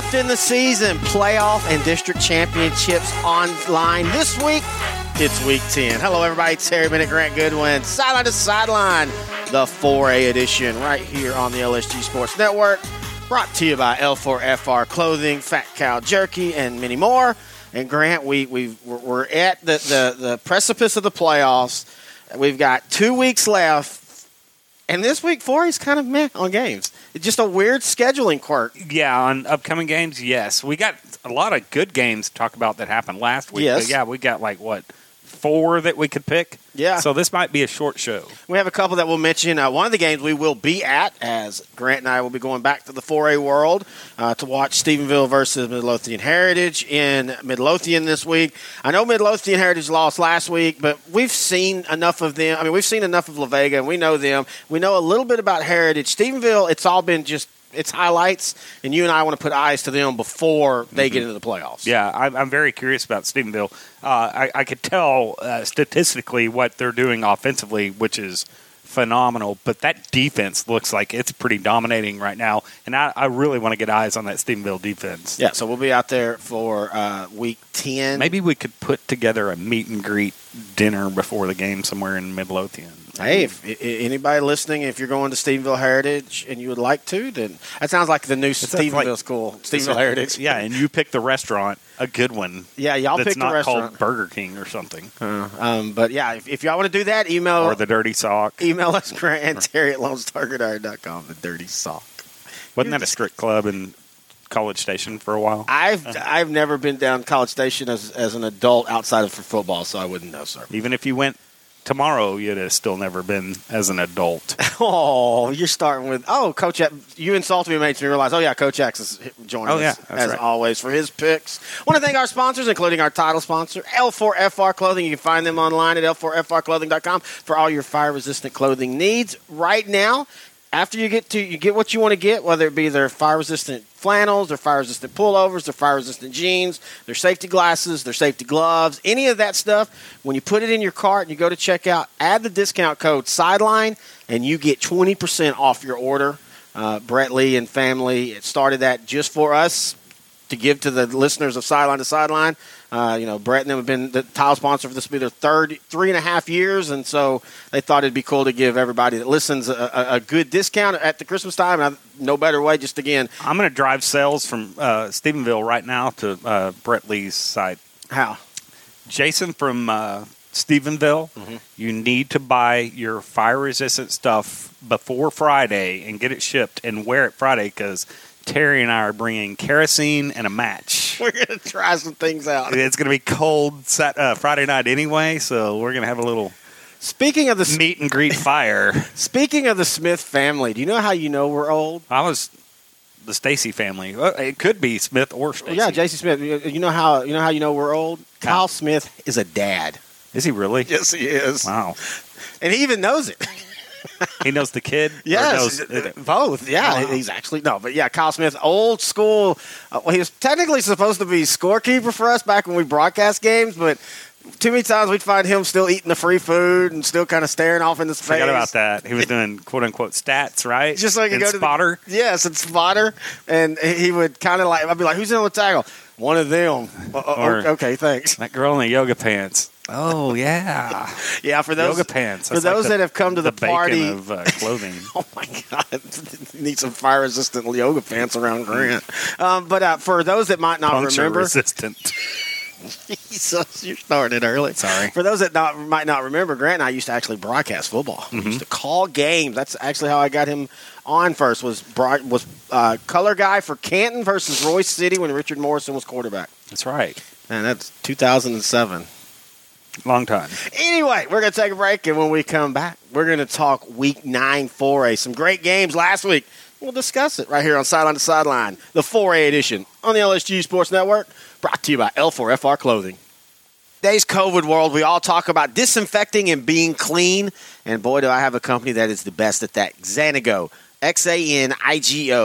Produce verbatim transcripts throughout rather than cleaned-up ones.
left in the season. Playoff and district championships online this week. It's week ten. Hello, everybody. Terry Bennett, Grant Goodwin. Sideline to Sideline, the four A edition right here on the L S G Sports Network. Brought to you by L four F R Clothing, Fat Cow Jerky, and many more. And Grant, we we we're at the, the, the precipice of the playoffs. We've got two weeks left. And this week four is kind of meh on games. It's just a weird scheduling quirk. Yeah, on upcoming games, yes. We got a lot of good games to talk about that happened last week. Yes. But yeah, we got like, what, four that we could pick? Yeah. So this might be a short show. We have a couple that we'll mention. Uh, one of the games we will be at, as Grant and I will be going back to the four A world uh, to watch Stephenville versus Midlothian Heritage in Midlothian this week. I know Midlothian Heritage lost last week, but we've seen enough of them. I mean, we've seen enough of La Vega, and we know them. We know a little bit about Heritage. Stephenville, it's all been just it's highlights, and you and I want to put eyes to them before they mm-hmm. get into the playoffs. Yeah, I'm, I'm very curious about Stephenville. Uh, I, I could tell uh, statistically what they're doing offensively, which is phenomenal, but that defense looks like it's pretty dominating right now, and I, I really want to get eyes on that Stephenville defense. Yeah, so we'll be out there for uh, week ten. Maybe we could put together a meet and greet dinner before the game somewhere in Midlothian. Hey, if, if anybody listening, if you're going to Stephenville Heritage and you would like to, then that sounds like the new Stephenville like, school, Stephenville Heritage. Yeah, and you pick the restaurant, a good one. Yeah, y'all pick the restaurant. That's not called Burger King or something. Uh, um, but yeah, if, if y'all want to do that, email or the Dirty Sock. Email us, Grant and Terry at Lone Star Gridiron dot com. The Dirty Sock. Wasn't that a strip club in College Station for a while? I've I've never been down College Station as as an adult outside of for football, so I wouldn't know, sir. Even if you went tomorrow, you'd have still never been as an adult. Oh, you're starting with, oh, Coach, you insulted me, makes me realize, oh, yeah, Coach X is joining oh, yeah, us, as right. always, for his picks. I want to thank our sponsors, including our title sponsor, L four F R Clothing. You can find them online at L four F R clothing dot com for all your fire-resistant clothing needs. Right now, after you get to you get what you want to get, whether it be their fire-resistant flannels, their fire-resistant pullovers, their fire-resistant jeans, their safety glasses, their safety gloves, any of that stuff, when you put it in your cart and you go to checkout, add the discount code SIDELINE, and you get twenty percent off your order. Uh, Brett Lee and family it started that just for us to give to the listeners of Sideline to Sideline. Uh, you know, Brett and them have been the title sponsor for this will be their third three and a half years, and so they thought it'd be cool to give everybody that listens a, a, a good discount at the Christmas time. And I, no better way, just again. I'm going to drive sales from uh, Stephenville right now to uh, Brett Lee's site. How? Jason from uh, Stephenville, mm-hmm. you need to buy your fire-resistant stuff before Friday and get it shipped and wear it Friday because Terry and I are bringing kerosene and a match. We're going to try some things out. It's going to be cold sat, uh, Friday night anyway, so we're going to have a little Speaking of the meet and greet fire. Speaking of the Smith family, do you know how you know we're old? I was the Stacy family. Well, it could be Smith or Stacy. Yeah, J C Smith. You know how you know how you know we're old? How? Kyle Smith is a dad. Is he really? Yes, he is. Wow. And he even knows it. He knows the kid? Yes, knows both. Yeah, wow. He's actually, no, but yeah, Kyle Smith, old school. Uh, well, he was technically supposed to be scorekeeper for us back when we broadcast games, but too many times we'd find him still eating the free food and still kind of staring off into space. Forgot about that. He was doing quote-unquote stats, right? Just so he could go spotter? to the, yes, and spotter. And he would kind of like, I'd be like, who's in the tackle? One of them. Or, okay, thanks. That girl in the yoga pants. Oh, yeah. Yeah, for those yoga pants. That's for those like the, that have come to the, the party of uh, clothing. Oh my God, you need some fire resistant yoga pants around Grant. Um, but uh, for those that might not Puncture remember, resistant. Jesus, you're starting it early. Sorry. For those that not, might not remember, Grant and I used to actually broadcast football. Mm-hmm. We used to call games. That's actually how I got him on first. Was broad, was uh, color guy for Canton versus Royce City when Richard Morrison was quarterback. That's right. And that's two thousand seven. Long time. Anyway, we're going to take a break, and when we come back, we're going to talk Week nine four A. Some great games last week. We'll discuss it right here on Sideline to Sideline, the four A edition on the L S G Sports Network, brought to you by L four F R Clothing. Today's COVID world, we all talk about disinfecting and being clean, and boy, do I have a company that is the best at that. Xanigo, X A N I G O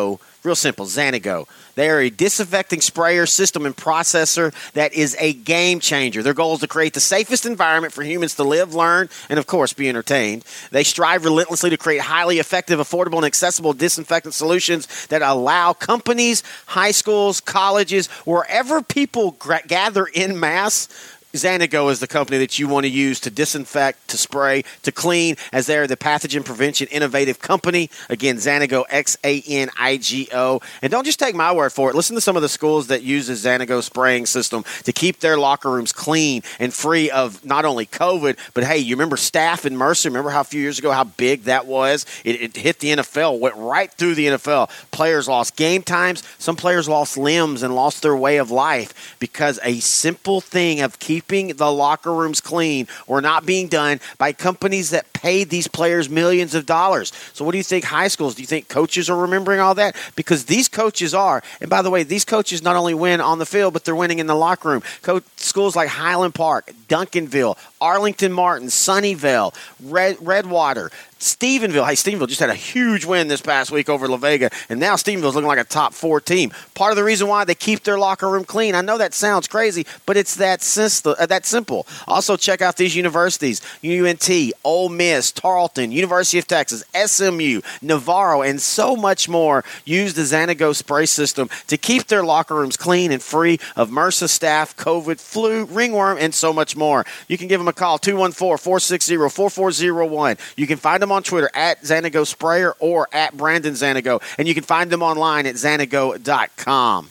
Real simple, Xanago. They are a disinfecting sprayer system and processor that is a game changer. Their goal is to create the safest environment for humans to live, learn, and, of course, be entertained. They strive relentlessly to create highly effective, affordable, and accessible disinfectant solutions that allow companies, high schools, colleges, wherever people gra- gather in mass. Xanago is the company that you want to use to disinfect, to spray, to clean, as they're the pathogen prevention innovative company. Again, Xanago, X A N I G O. And don't just take my word for it. Listen to some of the schools that use the Xanago spraying system to keep their locker rooms clean and free of not only COVID, but, hey, you remember Staff in Mercer? Remember how a few years ago how big that was? It, it hit the N F L, went right through the N F L. Players lost game times. Some players lost limbs and lost their way of life because a simple thing of keeping keeping the locker rooms clean or not being done by companies that paid these players millions of dollars. So what do you think high schools, do you think coaches are remembering all that? Because these coaches are. And by the way, these coaches not only win on the field, but they're winning in the locker room. Co- schools like Highland Park, Duncanville, Arlington Martin, Sunnyvale, Red, Redwater, Stephenville. Hey, Stephenville just had a huge win this past week over La Vega, and now Stephenville's looking like a top four team. Part of the reason why they keep their locker room clean. I know that sounds crazy, but it's that, system, uh, that simple. Also, check out these universities: U N T, Ole Miss, Tarleton, University of Texas, S M U, Navarro, and so much more use the Xanago spray system to keep their locker rooms clean and free of MRSA, staph, COVID, flu, ringworm, and so much more. You can give them a call, two one four, four six zero, four four zero one. You can find them on Twitter at Xanago Sprayer or at Brandon Xanago, and you can find them online at Xanago dot com.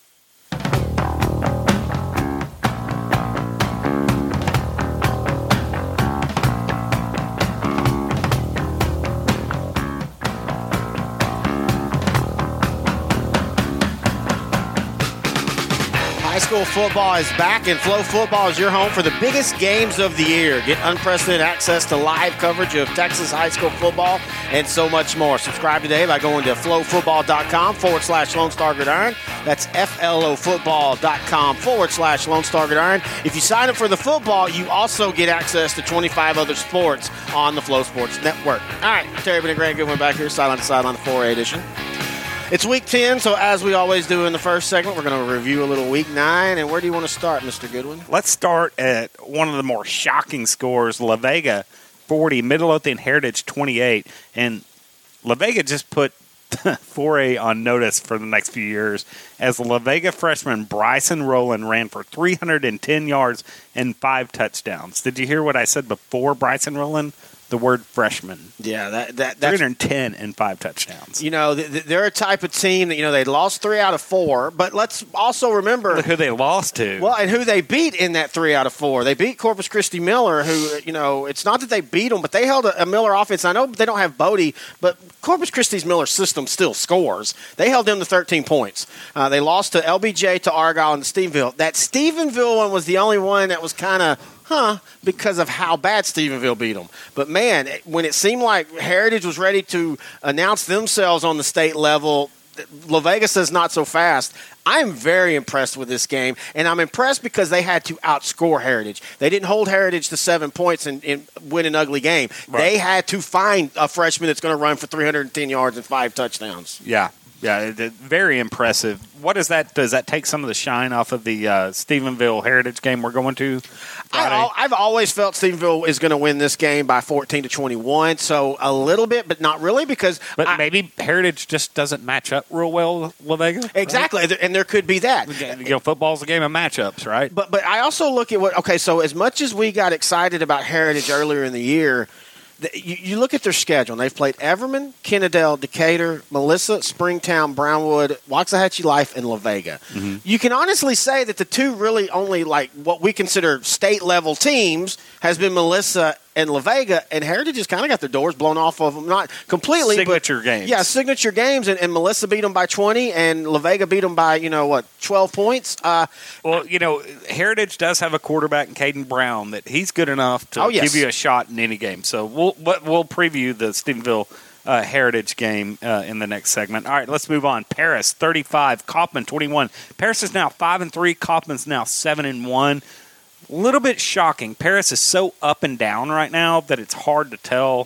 High school football is back, and Flow Football is your home for the biggest games of the year. Get unprecedented access to live coverage of Texas high school football and so much more. Subscribe today by going to flowfootball.com forward slash Lone Star Gridiron. That's flofootball.com forward slash Lone Star Gridiron. If you sign up for the football, you also get access to twenty-five other sports on the Flow Sports Network. All right, Terry Bennett Grant Goodwin back here, sideline to sideline, the four A edition. It's week ten, so as we always do in the first segment, we're going to review a little week nine. And where do you want to start, Mister Goodwin? Let's start at one of the more shocking scores, La Vega forty, Midlothian Heritage twenty-eight. And La Vega just put four A on notice for the next few years as La Vega freshman Bryson Rowland ran for three hundred ten yards and five touchdowns. Did you hear what I said before Bryson Rowland? The word freshman. Yeah, that that that's, three hundred ten and five touchdowns. You know, they're a type of team that, you know, they lost three out of four, but let's also remember Look who they lost to. Well, and who they beat in that three out of four. They beat Corpus Christi Miller, who, you know, it's not that they beat them, but they held a, a Miller offense. I know they don't have Bodie, but Corpus Christi's Miller system still scores. They held them to thirteen points. Uh, they lost to L B J, to Argyle, and to Stephenville. That Stephenville one was the only one that was kind of Huh, because of how bad Stephenville beat them. But, man, when it seemed like Heritage was ready to announce themselves on the state level, La Vega says not so fast. I am very impressed with this game, and I'm impressed because they had to outscore Heritage. They didn't hold Heritage to seven points and, and win an ugly game. Right. They had to find a freshman that's going to run for three hundred ten yards and five touchdowns. Yeah. Yeah, it, it, very impressive. What is that? Does that take some of the shine off of the uh, Stephenville Heritage game we're going to Friday? I, I've always felt Stephenville is going to win this game by fourteen to twenty-one, so a little bit, but not really because – But I, maybe Heritage just doesn't match up real well with La Vega? Exactly, right? And there could be that. You know, football's a game of matchups, right? But, but I also look at what – okay, so as much as we got excited about Heritage earlier in the year – You, you look at their schedule, and they've played Everman, Kennedale, Decatur, Melissa, Springtown, Brownwood, Waxahachie Life, and La Vega. Mm-hmm. You can honestly say that the two really only, like, what we consider state-level teams has been Melissa and La Vega, and Heritage has kind of got their doors blown off of them. Not completely, signature but, games. Yeah, signature games, and, and Melissa beat them by twenty, and La Vega beat them by, you know, what, twelve points? Uh, well, you know, Heritage does have a quarterback in Caden Brown that he's good enough to oh, yes. give you a shot in any game. So we'll we'll preview the Stephenville uh, Heritage game uh, in the next segment. All right, let's move on. Paris thirty-five, Kaufman twenty-one. Paris is now five and three. Kaufman's now seven and one. A little bit shocking. Paris is so up and down right now that it's hard to tell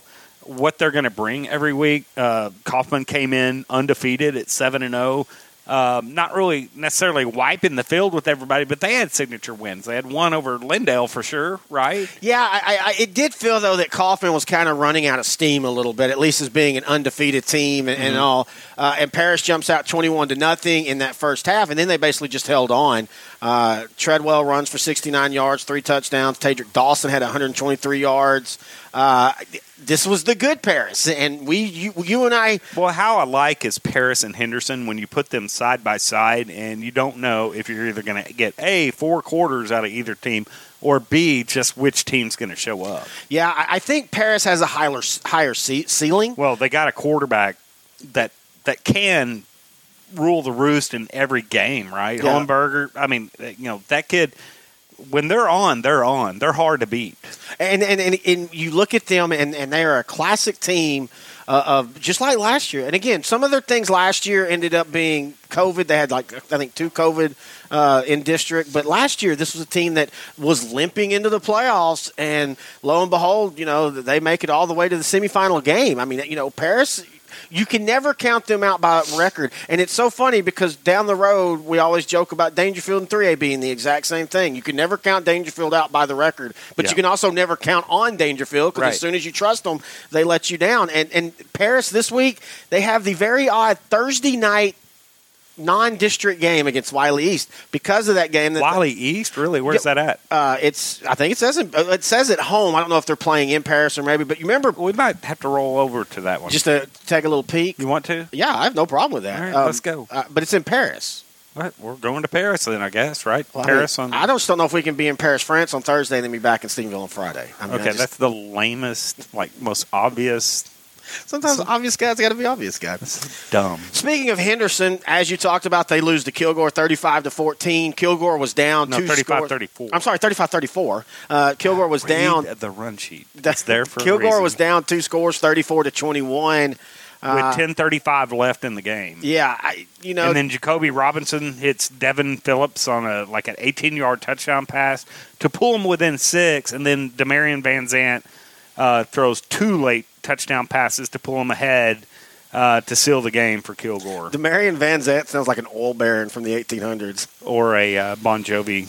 what they're going to bring every week. Uh, Kaufman came in undefeated at seven and zero. Um, not really necessarily wiping the field with everybody, but they had signature wins. They had one over Lindale for sure, right? Yeah, I, I, it did feel, though, that Kaufman was kind of running out of steam a little bit, at least as being an undefeated team and, mm-hmm. and all. Uh, and Paris jumps out twenty-one to nothing in that first half, and then they basically just held on. Uh, Treadwell runs for sixty-nine yards, three touchdowns. Tadrick Dawson had one hundred twenty-three yards. Uh, this was the good Paris, and we, you, you and I. Well, how I like is Paris and Henderson when you put them side by side, and you don't know if you're either going to get A, four quarters out of either team, or B, just which team's going to show up. Yeah, I, I think Paris has a higher higher ceiling. Well, they got a quarterback that that can rule the roost in every game, right? Yeah. Hollenberger, I mean, you know, that kid. When they're on, they're on. They're hard to beat. And and, and, and you look at them, and, and they are a classic team uh, of just like last year. And, again, some of their things last year ended up being COVID. They had, like, I think, two COVID uh, in district. But last year, this was a team that was limping into the playoffs. And, lo and behold, you know, they make it all the way to the semifinal game. I mean, you know, Paris – you can never count them out by record. And it's so funny because down the road, we always joke about Dangerfield and three A being the exact same thing. You can never count Dangerfield out by the record, but yeah. you can also never count on Dangerfield because right. as soon as you trust them, they let you down. And, and Paris this week, they have the very odd Thursday night non-district game against Wiley East. Because of that game, that Wiley the, East, really, where's yeah, that at? Uh, it's I think it says it, it says at home. I don't know if they're playing in Paris or maybe, but you remember we might have to roll over to that one just to take a little peek. You want to? Yeah, I have no problem with that. All right, um, let's go. Uh, but it's in Paris. All right, we're going to Paris then, I guess, right? Well, Paris I mean, on. I don't don't know if we can be in Paris, France on Thursday, and then be back in Stephenville on Friday. I mean, okay, just, that's the lamest, like most obvious. Sometimes Some, obvious guys got to be obvious guys. That's dumb. Speaking of Henderson, as you talked about, they lose to Kilgore thirty-five to fourteen. Kilgore was down no, two thirty-five thirty-four. I'm sorry, thirty-five thirty-four. Uh, Kilgore was Read down. The run sheet. That's there for Kilgore a reason. was down two scores, thirty-four to twenty-one. Uh, With ten thirty-five left in the game. Yeah, I, you know. And then Jacoby Robinson hits Devin Phillips on a like an eighteen-yard touchdown pass to pull him within six, and then Demarion Van Zant uh, throws two late touchdown passes to pull him ahead uh, to seal the game for Kilgore. Demarion Van Zant sounds like an oil baron from the eighteen hundreds. Or a uh, Bon Jovi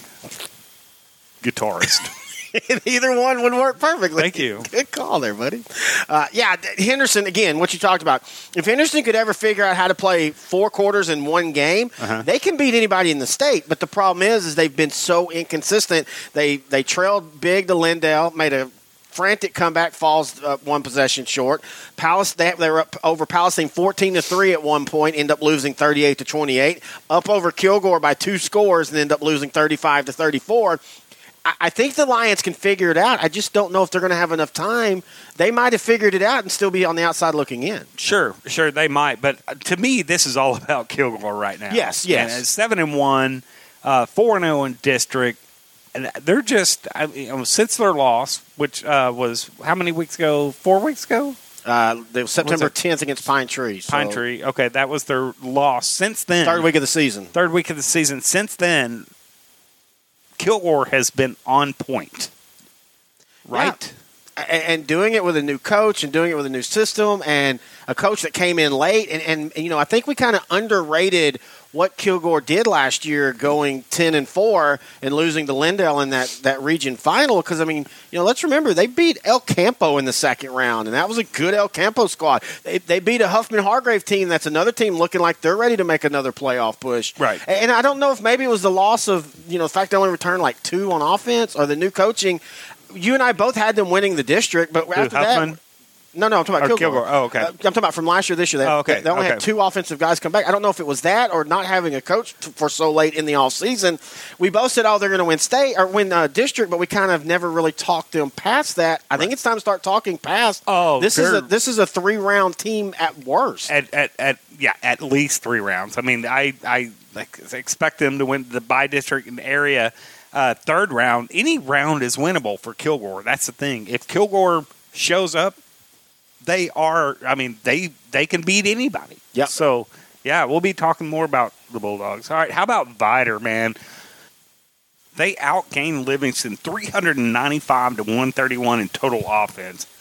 guitarist. Either one would work perfectly. Thank you. Good call there, buddy. Uh, yeah, Henderson, again, what you talked about. If Henderson could ever figure out how to play four quarters in one game, uh-huh. they can beat anybody in the state. But the problem is, is they've been so inconsistent. They they trailed big to Lindale, made a frantic comeback, falls uh, one possession short. Palace, they, they were up over Palestine fourteen to three at one point, end up losing thirty-eight to twenty-eight. Up over Kilgore by two scores and end up losing thirty-five to thirty-four. I think the Lions can figure it out. I just don't know if they're going to have enough time. They might have figured it out and still be on the outside looking in. Sure, sure, they might. But to me, this is all about Kilgore right now. Yes, yes. And seven and one, uh, four and zero in district, and they're just I, you know, since their loss, which uh, was how many weeks ago? Four weeks ago. Uh, it was September tenth against Pine Tree. So Pine Tree. Okay, that was their loss. Since then, third week of the season. Third week of the season. Since then, Kilgore has been on point, right? Yeah. And doing it with a new coach and doing it with a new system and a coach that came in late. And, and, and you know, I think we kind of underrated what Kilgore did last year going ten and four and losing to Lindale in that, that region final. Because, I mean, you know, let's remember they beat El Campo in the second round, and that was a good El Campo squad. They, they beat a Huffman-Hargrave team that's another team looking like they're ready to make another playoff push. Right. And I don't know if maybe it was the loss of, you know, the fact they only returned like two on offense or the new coaching. You and I both had them winning the district, but Dude, after Huffman? that – No, no, I'm talking about Kilgore. Kilgore. Oh, okay. Uh, I'm talking about from last year, this year. They, oh, okay. they only okay. had two offensive guys come back. I don't know if it was that or not having a coach t- for so late in the off season. We both said, oh, they're going to win state or win uh, district, but we kind of never really talked them past that. I right. think it's time to start talking past. Oh, this is a this is a three round team at worst. At, at at yeah, at least three rounds. I mean, I I like, expect them to win the by district and area. Uh, third round, any round is winnable for Kilgore. That's the thing. If Kilgore shows up, they are. I mean, they they can beat anybody. Yeah. So yeah, we'll be talking more about the Bulldogs. All right. How about Vider, man? They outgained Livingston three hundred ninety-five to one thirty-one in total offense.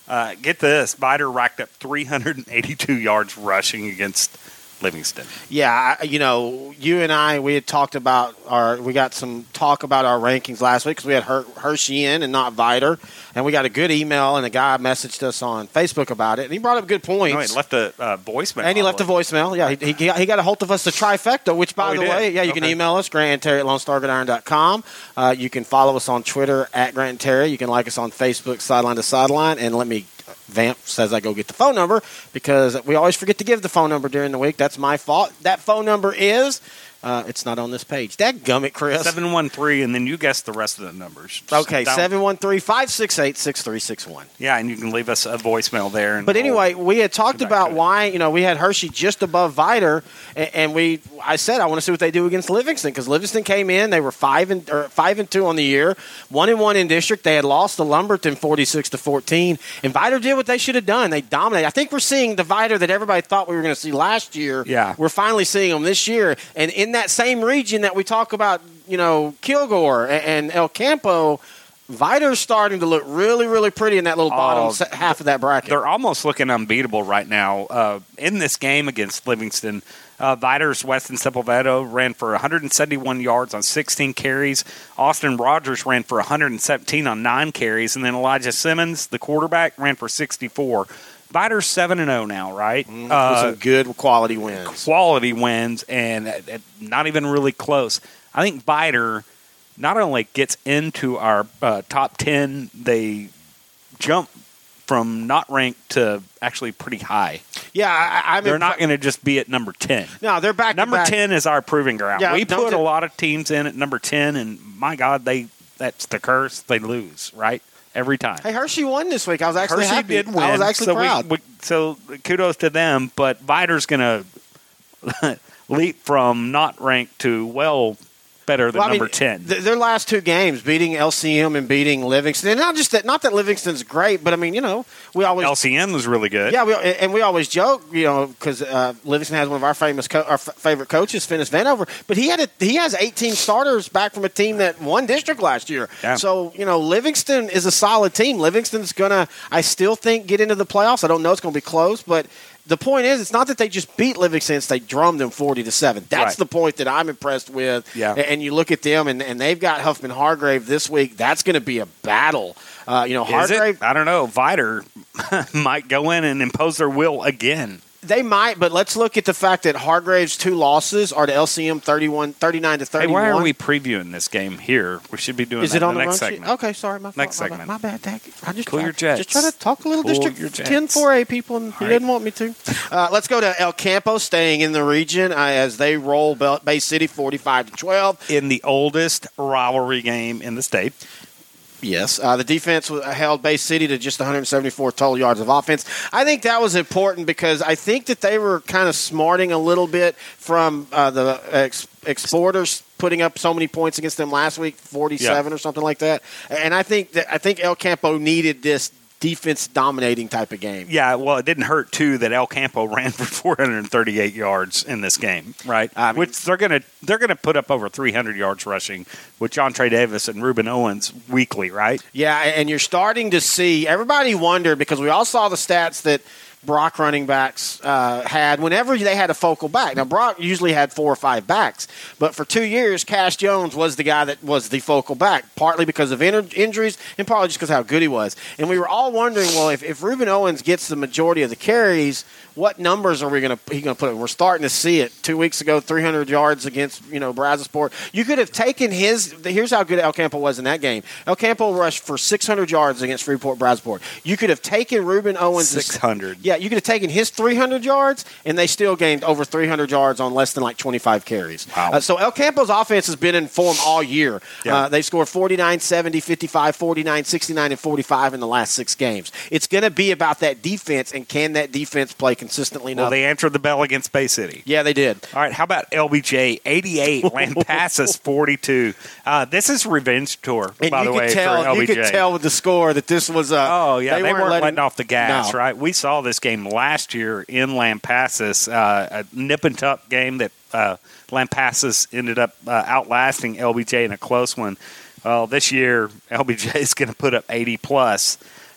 Uh, get this, Vider racked up three hundred eighty-two yards rushing against Livingston. Yeah, I- you know, you and I, we had talked about our, we got some talk about our rankings last week because we had Her- Hershey in and not Vider, and we got a good email, and a guy messaged us on Facebook about it, and he brought up good points. No, he left a uh, voicemail. And he left a voicemail. Yeah, he, he, he got a hold of us, the trifecta, which, by Oh, he the did? way, yeah, you Okay. can email us, Grant and Terry at lone star gridiron dot com. Uh, you can follow us on Twitter at Grant and Terry. You can like us on Facebook, Sideline to Sideline. And let me, Vamp says I go get the phone number because we always forget to give the phone number during the week. That's my fault. That phone number is, uh, it's not on this page. Dadgummit, Chris. seven one three, and then you guess the rest of the numbers. Just Okay, down- seven one three, five six eight, six three six one. Yeah, and you can leave us a voicemail there. And But we'll- anyway, we had talked get back about to it. why, you know, we had Hershey just above Vider, and, and we, I said, I want to see what they do against Livingston because Livingston came in, they were five and or five and two on the year, one and one in district. They had lost to Lumberton forty-six to fourteen, and Vider did what they should have done. They dominated. I think we're seeing the Vider that everybody thought we were going to see last year. Yeah. We're finally seeing them this year, and in that same region that we talk about, you know, Kilgore and, and El Campo. Vider's starting to look really, really pretty in that little bottom Oh, se- half of that bracket. They're almost looking unbeatable right now. Uh, in this game against Livingston, uh, Vider's Weston Sepulvedo ran for one hundred seventy-one yards on sixteen carries. Austin Rogers ran for one hundred seventeen on nine carries. And then Elijah Simmons, the quarterback, ran for sixty-four. Vider's seven and oh now, right? With Uh, some good quality wins. quality wins and uh, uh, not even really close. I think Vider not only gets into our uh, top ten, they jump from not ranked to actually pretty high. Yeah, I, I'm They're impre- not going to just be at number ten. No, they're back. Number to back. ten is our proving ground. Yeah, we don't put get- a lot of teams in at number ten, and my God, they that's the curse. They lose, right? Every time. Hey, Hershey won this week. I was actually Hershey happy. did win. I was actually so proud. We, we, so kudos to them, but Vider's going to leap from not ranked to well better than Well, I number mean, ten. th- their last two games, beating L C M and beating Livingston, and not just that. Not that Livingston's great, but I mean, you know, we always L C M was really good. Yeah, we, and we always joke, you know, because uh, Livingston has one of our famous, co- our f- favorite coaches, Finis Vanover. But he had a, he has eighteen starters back from a team that won district last year. Yeah. So you know, Livingston is a solid team. Livingston's gonna, I still think, get into the playoffs. I don't know it's going to be close, but the point is, it's not that they just beat Livingston; it's they drummed them forty to seven. That's Right. the point that I'm impressed with. Yeah. And, and you look at them, and, and they've got Huffman Hargrave this week. That's going to be a battle. Uh, you know, Is Hargrave. it? I don't know. Vider might go in and impose their will again. They might, but let's look at the fact that Hargrave's two losses are to L C M thirty-one, thirty-nine to Hey, thirty-one. why are we previewing this game here? We should be doing Is that it on in the the next run sheet? segment. Okay, sorry, my fault. Next my segment. bad. My bad. Dak. I just Cool try, your jets. Just try to talk a little Cool District your jets. ten four A people, and he right. didn't want me to. Uh, let's go to El Campo, staying in the region uh, as they roll Bel- Bay City forty-five to twelve. In the oldest rivalry game in the state. Yes, uh, the defense was- held Bay City to just one hundred seventy-four total yards of offense. I think that was important because I think that they were kind of smarting a little bit from uh, the ex- exporters putting up so many points against them last week, forty-seven Yeah. or something like that. And I think that I think El Campo needed this defense dominating type of game. Yeah, well, it didn't hurt too that El Campo ran for four hundred thirty-eight yards in this game, right? I mean- Which they're gonna they're gonna put up over three hundred yards rushing with John Trey Davis and Ruben Owens weekly, right? Yeah, and you're starting to see everybody wondered because we all saw the stats that Brock running backs uh, had whenever they had a focal back. Now, Brock usually had four or five backs, but for two years, Cash Jones was the guy that was the focal back, partly because of in- injuries and partly just because of how good he was. And we were all wondering, well, if, if Ruben Owens gets the majority of the carries, what numbers are we going to he going to put? We're starting to see it. Two weeks ago, three hundred yards against you know Brazosport. You could have taken his. Here's how good El Campo was in that game. El Campo rushed for six hundred yards against Freeport Brazosport. You could have taken Ruben Owens Six hundred. Yeah, you could have taken his three hundred yards, and they still gained over three hundred yards on less than like twenty-five carries. Wow. Uh, so El Campo's offense has been in form all year. Yeah. Uh, they scored forty-nine, seventy, fifty-five, forty-nine, sixty-nine, and forty-five in the last six games. It's going to be about that defense, and can that defense play consistently enough? Well, they answered the bell against Bay City. yeah, they did. All right, how about L B J eighty-eight, Lampasas forty-two? Uh, this is revenge tour, And by you the could way, tell, for L B J. you could tell with the score that this was. Uh, Oh, yeah, they, weren't, letting, off the gas, No. right? We saw this game last year in Lampasas, uh, a nip and tuck game that uh, Lampasas ended up uh, outlasting L B J in a close one. Well, this year, L B J is going to put up eighty plus.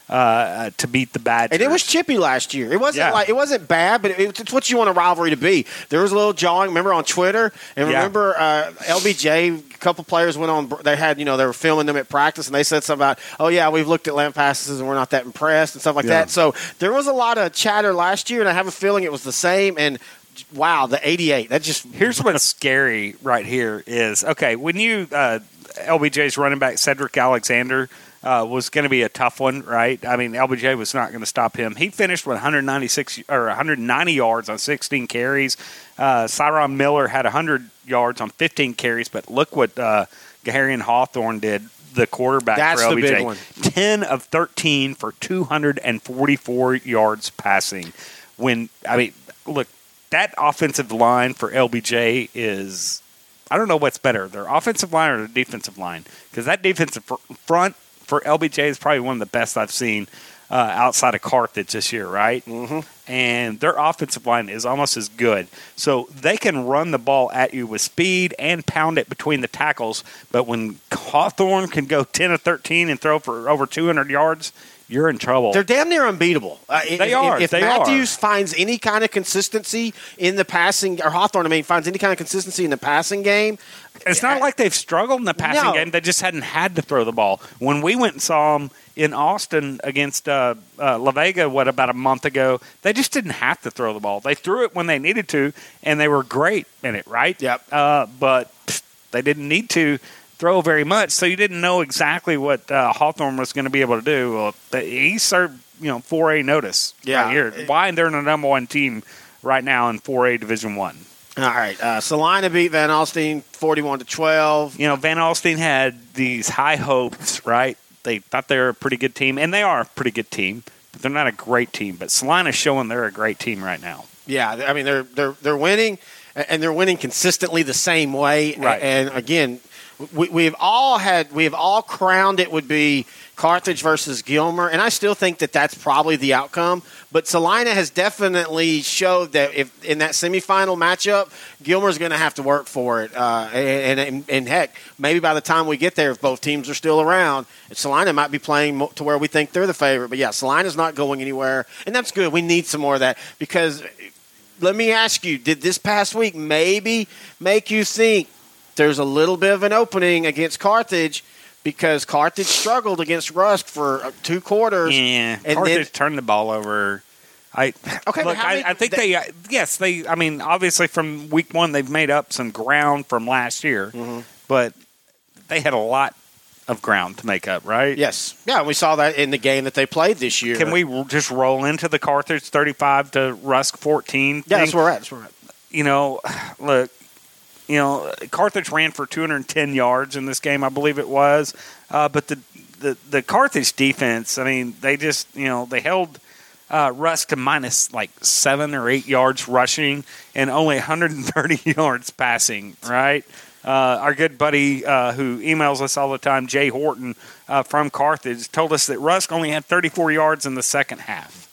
uh, to beat the Badgers. And it was chippy last year. It wasn't Yeah. like it wasn't bad, but it, it's what you want a rivalry to be. There was a little jawing. Remember on Twitter, and Yeah. remember uh, L B J. A couple players went on. They had you know they were filming them at practice, and they said something about, oh yeah, we've looked at land passes and we're not that impressed and stuff like Yeah. that. So there was a lot of chatter last year, and I have a feeling it was the same. And wow, the eighty-eight. That just Here's what's scary right here is, okay, when you uh, L B J's running back Cedric Alexander uh, was going to be a tough one, right? I mean, L B J was not going to stop him. He finished with one hundred ninety-six or one hundred ninety yards on sixteen carries. Uh, Cyron Miller had one hundred yards on fifteen carries, but look what uh, Gaharian Hawthorne did, the quarterback That's for the L B J. big one. ten of thirteen for two hundred forty-four yards passing. When, I mean, look, that offensive line for L B J is, I don't know what's better, their offensive line or their defensive line. Because that defensive fr- front for L B J is probably one of the best I've seen uh, outside of Carthage this year, right? Mm-hmm. And their offensive line is almost as good. So they can run the ball at you with speed and pound it between the tackles. But when Hawthorne can go ten of thirteen and throw for over two hundred yards, you're in trouble. They're damn near unbeatable. Uh, They if, are. If They Matthews are. finds any kind of consistency in the passing, or Hawthorne, I mean, finds any kind of consistency in the passing game, It's not like they've struggled in the passing No. game. They just hadn't had to throw the ball. When we went and saw them in Austin against uh, uh, La Vega, what, about a month ago, they just didn't have to throw the ball. They threw it when they needed to, and they were great in it, right? Yep. Uh, but pff, they didn't need to throw very much, so you didn't know exactly what uh, Hawthorne was going to be able to do. Well, he served, you know, four A notice Yeah. right here. Why they're the number one team right now in four A Division One. All right, uh, Salina beat Van Alstyne forty-one to twelve. You know, Van Alstyne had these high hopes, right? They thought they were a pretty good team, and they are a pretty good team, but they're not a great team. But Salina's showing they're a great team right now. Yeah, I mean they're they're they're winning, and they're winning consistently the same way. Right. And again, we, we've all had we've all crowned it would be Carthage versus Gilmer, and I still think that that's probably the outcome. But Salina has definitely showed that if in that semifinal matchup, Gilmer's going to have to work for it. Uh, and, and, and heck, maybe by the time we get there, if both teams are still around, Salina might be playing mo- to where we think they're the favorite. But yeah, Salina's not going anywhere, and that's good. We need some more of that because let me ask you, did this past week maybe make you think there's a little bit of an opening against Carthage? Because Carthage struggled against Rusk for uh, two quarters. Yeah, and Carthage then, turned the ball over. I Okay, but look. how I, many- I think they, uh, yes, they. I mean, obviously from week one they've made up some ground from last year, Mm-hmm. but they had a lot of ground to make up, right? yes, yeah, we saw that in the game that they played this year. Can we r- just roll into the Carthage thirty-five to Rusk fourteen? Yeah, thing? that's where we're at. That's where we're at. You know, look, you know, Carthage ran for two hundred ten yards in this game, I believe it was. Uh, but the, the the Carthage defense, I mean, they just, you know, they held uh, Rusk to minus like seven or eight yards rushing and only one hundred thirty yards passing, right? Uh, our good buddy uh, who emails us all the time, Jay Horton uh, from Carthage, told us that Rusk only had thirty-four yards in the second half.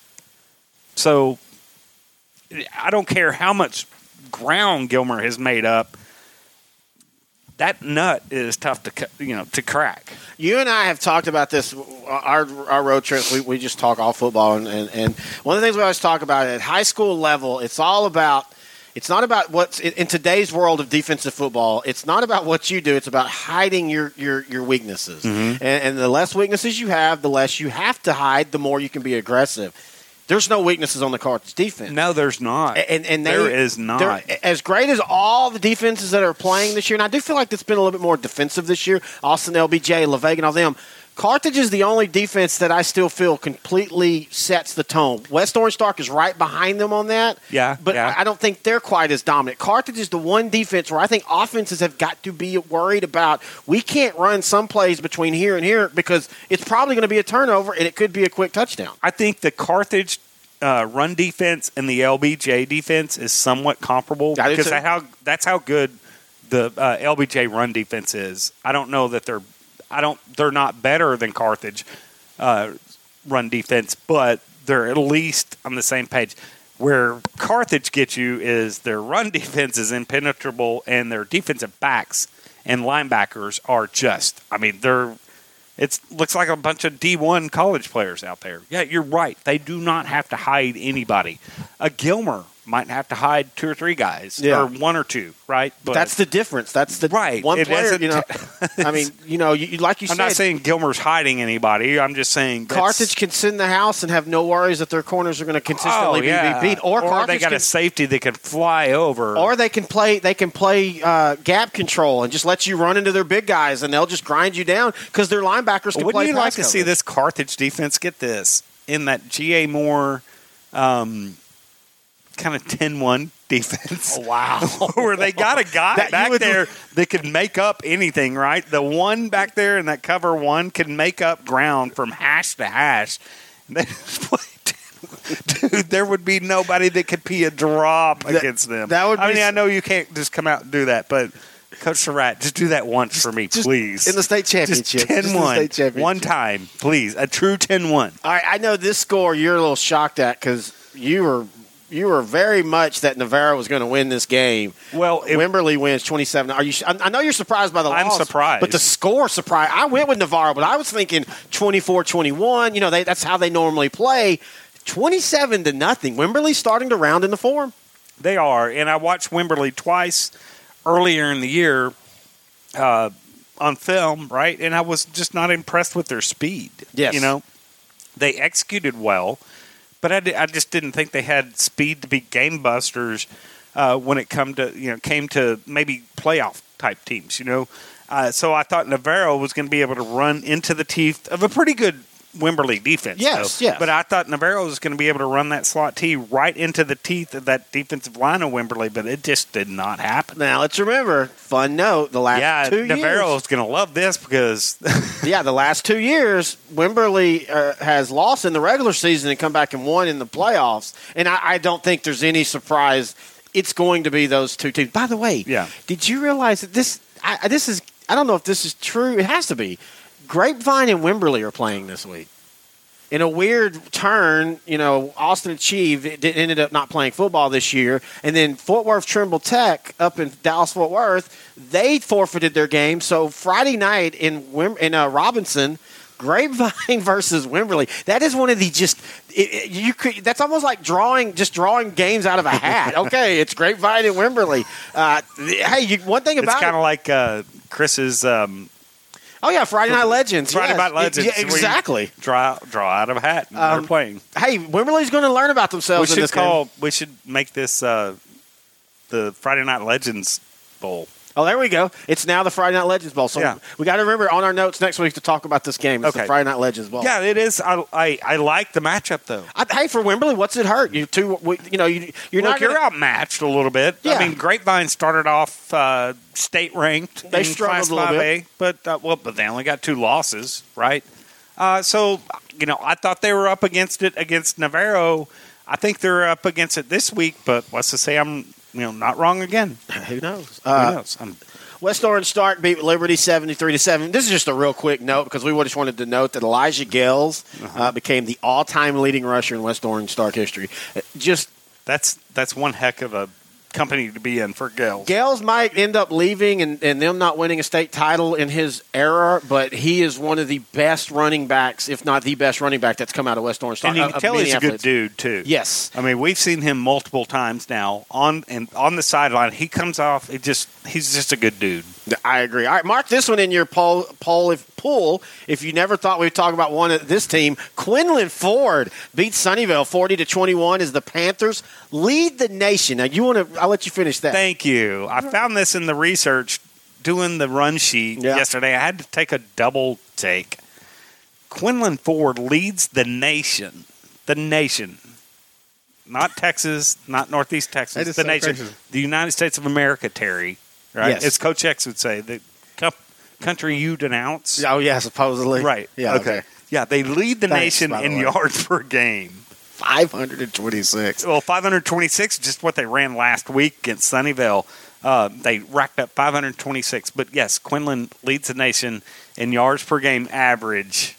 So I don't care how much ground Gilmer has made up. That nut is tough to cu- you know to crack. You and I have talked about this. Our our road trips, we, we just talk all football, and, and, and one of the things we always talk about at high school level, it's all about. It's not about what's in, in today's world of defensive football. It's not about what you do. It's about hiding your your, your weaknesses. Mm-hmm. And, and the less weaknesses you have, the less you have to hide. The more you can be aggressive. There's no weaknesses on the Carthage defense. No, there's not. And, and they, there is not. they're- As great as all the defenses that are playing this year, and I do feel like it's been a little bit more defensive this year, Austin, L B J, La Vega, and all them, Carthage is the only defense that I still feel completely sets the tone. West Orange Stark is right behind them on that. Yeah, But yeah. I don't think they're quite as dominant. Carthage is the one defense where I think offenses have got to be worried about, we can't run some plays between here and here because it's probably going to be a turnover and it could be a quick touchdown. I think the Carthage uh, run defense and the L B J defense is somewhat comparable I do because too. that how that's how good the uh, L B J run defense is. I don't know that they're I don't they're not better than Carthage uh, run defense, but they're at least on the same page. Where Carthage gets you is their run defense is impenetrable, and their defensive backs and linebackers are just. I mean, they're It looks like a bunch of D one college players out there. Yeah, you're right. They do not have to hide anybody. A Gilmer might have to hide two or three guys, Yeah. or one or two, right? But that's the difference. That's the Right. one It player. isn't- You know, I mean, you know, you, you- like you I'm said, not saying Gilmer's hiding anybody. I'm just saying that's- Carthage can sit in the house and have no worries that their corners are going to Oh, consistently yeah. be beat, or, they Carthage got can, a safety that can fly over. or they can play. They can play uh, gap control and just let you run into their big guys, and they'll just grind you down because their linebackers can Wouldn't play. you pass like to see coverage. this Carthage defense get this in that G A Moore um, kind of ten one defense? Oh, wow. Where they got a guy That you back would- there that can make up anything, right? The one back there in that cover one can make up ground from hash to hash. And they just play Dude, there would be nobody that could be a drop That- against them. that would I be mean, s- I know you can't just come out and do that, but Coach Surratt, just do that once for me, Just please. in the state Just championship. ten Just in the one. state championship. One time, please. A true ten one. All right, I know this score you're a little shocked at because you were you were very much that Navarro was going to win this game. Well, it- Wimberley wins twenty-seven. Are you? I I know you're surprised by the I'm loss. surprised. but the score surprised. I went with Navarro, but I was thinking twenty-four twenty-one. You know, they, that's how they normally play. twenty-seven to nothing. Wimberley starting to round in the form. They are, and I watched Wimberley twice earlier in the year uh, on film, right? And I was just not impressed with their speed. Yes. You know, they executed well, but I, di- I just didn't think they had speed to be game busters uh, when it come to you know came to maybe playoff type teams. You know, uh, so I thought Navarro was going to be able to run into the teeth of a pretty good Wimberley defense. Yes, though. yes. But I thought Navarro was going to be able to run that slot T right into the teeth of that defensive line of Wimberley, but it just did not happen. Now let's remember, fun note: the last Yeah, two Navarro years, is going to love this because yeah, the last two years, Wimberley uh, has lost in the regular season and come back and won in the playoffs. And I, I don't think there's any surprise. It's going to be those two teams. By the way, Yeah. did you realize that this? I, this is. I don't know if this is true. It has to be. Grapevine and Wimberley are playing this week. In a weird turn, you know, Austin Achieve ended up not playing football this year, and then Fort Worth Trimble Tech up in Dallas Fort Worth, they forfeited their game. So Friday night in Wim- in uh, Robinson, Grapevine versus Wimberley. That is one of the just it, it- you could. That's almost like drawing just drawing games out of a hat. Okay, it's Grapevine and Wimberley. Uh, hey, you, one thing it's about kind it, of like uh, Chris's um, oh yeah, Friday Night Legends. Friday yes. Night Legends. Yeah, where you exactly. Draw draw out of a hat and Um, they're playing. Hey, Wimberley's going to learn about We themselves in should this game. call. We should make this uh, the Friday Night Legends Bowl. Oh, there we go. It's now the Friday Night Legends Bowl. So Yeah. we got to remember on our notes next week to talk about this game. It's Okay. the Friday Night Legends Bowl. Yeah, it is. I, I I like the matchup though. I, hey, for Wimberley, what's it hurt? You two, we- you know, you, you're Look, not you're gonna, outmatched a little bit. Yeah. I mean, Grapevine started off uh, state ranked. They in struggled Class a little five A, but uh, well, but they only got two losses, right? Uh, so you know, I thought they were up against it against Navarro. I think they're up against it this week, but what's to say I'm you know not wrong again? Who knows? Who Uh, knows? I'm, West Orange Stark beat Liberty seventy-three to seven. This is just a real quick note because we just wanted to note that Elijah Gales Uh-huh. uh, became the all-time leading rusher in West Orange Stark history. Uh, Just that's that's one heck of a company to be in for Gales. Gales might end up leaving and, and them not winning a state title in his era, but he is one of the best running backs, if not the best running back that's come out of West Orange Stark. And you uh, can of tell he's a good Minneapolis. dude too. Yes. I mean, we've seen him multiple times now on and on the sideline. He comes off. It just he's just a good dude. I agree. All right, mark this one in your poll. Poll if pool. If you never thought we'd talk about one of this team, Quinlan Ford beats Sunnyvale forty to twenty-one as the Panthers lead the nation. Now you want to? I'll let you finish that. Thank you. I found this in the research doing the run sheet Yeah. yesterday. I had to take a double take. Quinlan Ford leads the nation. The nation. Not Texas, not Northeast That Texas. is The so nation. crazy. The United States of America, Terry. Right? Yes. As Coach X would say, the co- country you denounce. Oh yeah, supposedly. Right. Yeah. Okay. Yeah, they lead the Thanks, nation by the in way. yards per game. Five hundred and twenty-six. Well, five hundred twenty-six, just what they ran last week against Sunnyvale. Uh, they racked up five hundred twenty-six. But yes, Quinlan leads the nation in yards per game average.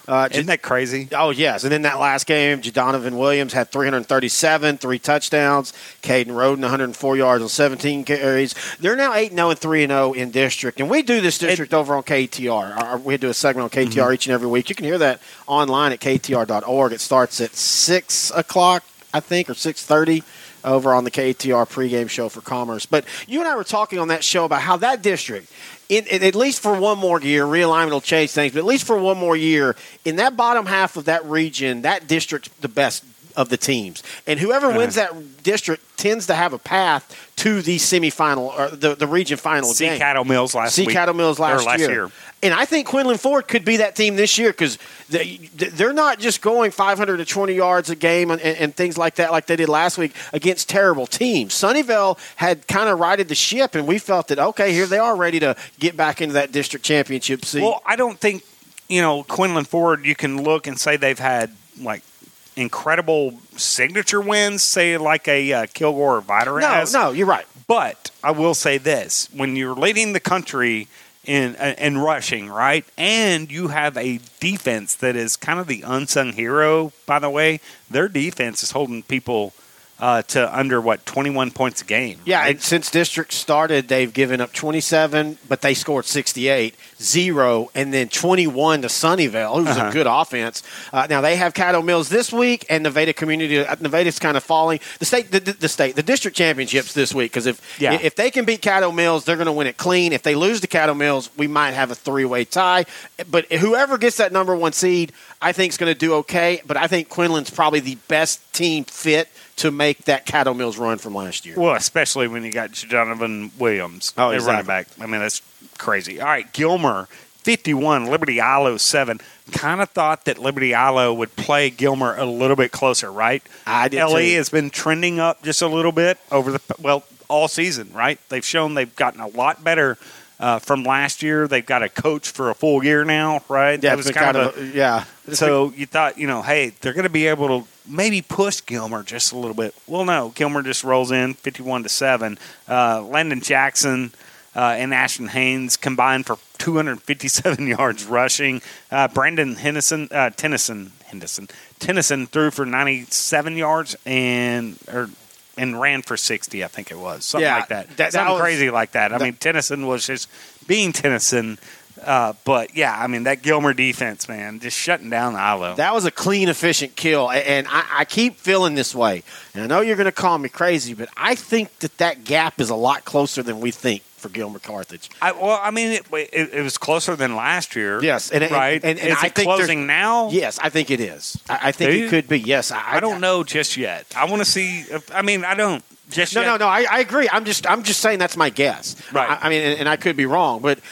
Uh, Isn't that crazy? Oh, yes. And then that last game, Jaddonovan Williams had three hundred thirty-seven, three touchdowns. Caden Roden, one hundred four yards on seventeen carries. They're now eight and oh and three and oh in district. And we do this district it, over on K T R. Our, we do a segment on K T R mm-hmm. each and every week. You can hear that online at K T R dot org. It starts at six o'clock, I think, or six thirty. Over on the K T R pregame show for Commerce. But you and I were talking on that show about how that district, in, in, at least for one more year, realignment will change things, but at least for one more year, in that bottom half of that region, that district's the best of the teams. And whoever uh-huh. wins that district tends to have a path to the semifinal or the, the region final C. game. Cattle Mills last C. week. Cattle Mills last, last year. year. And I think Quinlan Ford could be that team this year because they, they're not just going five hundred twenty yards a game and, and things like that like they did last week against terrible teams. Sunnyvale had kind of righted the ship, and we felt that, okay, here they are ready to get back into that district championship seat. Well, I don't think, you know, Quinlan Ford, you can look and say they've had, like, incredible signature wins, say like a uh, Kilgore or Vidor no, has. No, you're right. But I will say this. When you're leading the country in in rushing, right, and you have a defense that is kind of the unsung hero, by the way, their defense is holding people uh, to under, what, twenty-one points a game. Yeah, right? and since district started, they've given up twenty-seven, but they scored sixty-eight, zero, and then twenty-one to Sunnyvale, who's uh-huh. a good offense. Uh, now, they have Caddo Mills this week, and Nevada Community. Uh, Nevada's kind of falling. The state, the, the state, the district championships this week, because if, yeah. if they can beat Caddo Mills, they're going to win it clean. If they lose to Caddo Mills, we might have a three-way tie. But whoever gets that number one seed, I think is going to do okay. But I think Quinlan's probably the best team fit to make that Caddo Mills run from last year. Well, especially when you got Donovan Williams, oh, exactly. running back. I mean, that's crazy. All right, Gilmer, fifty-one, Liberty Ilo, seven. Kind of thought that Liberty Ilo would play Gilmer a little bit closer, right? I did L E too. has been trending up just a little bit over the, well, all season, right? They've shown they've gotten a lot better uh, from last year. They've got a coach for a full year now, right? Yeah, that was kind, kind of, a, yeah. So you thought, you know, hey, they're going to be able to maybe push Gilmer just a little bit. Well, no, Gilmer just rolls in fifty-one to seven. Uh, Landon Jackson uh, and Ashton Haynes combined for two hundred fifty-seven yards rushing. Uh, Brandon Henderson, uh, Tennyson, Henderson, Tennyson threw for ninety-seven yards and or and ran for sixty, I think it was, something yeah, like that. that, that something was, crazy like that. I that, mean, Tennyson was just being Tennyson. Uh, but, yeah, I mean, that Gilmer defense, man, just shutting down the Ilo. That was a clean, efficient kill, and I, I keep feeling this way. And I know you're going to call me crazy, but I think that that gap is a lot closer than we think for Gilmer Carthage. I, well, I mean, it, it, it was closer than last year. Yes. And, right? And, and, and is I it think closing now? Yes, I think it is. I, I think Do it you? could be, yes. I, I don't know just yet. I want to see if, – I mean, I don't just no, yet. No, no, no. I, I agree. I'm just I'm just saying that's my guess. Right. I, I mean, and, and I could be wrong, but –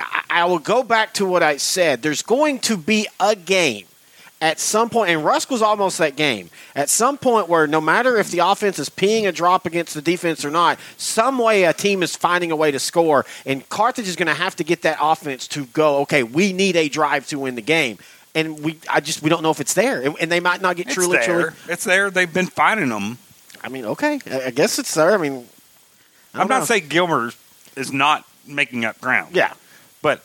I will go back to what I said. There's going to be a game at some point, and Rusk was almost that game, at some point where no matter if the offense is peeing a drop against the defense or not, some way a team is finding a way to score, and Carthage is going to have to get that offense to go, okay, we need a drive to win the game. And we I just we don't know if it's there, and they might not get it's truly, there. truly. It's there. They've been finding them. I mean, okay, I guess it's there. I mean, I I'm not know. saying Gilmer is not making up ground. Yeah. But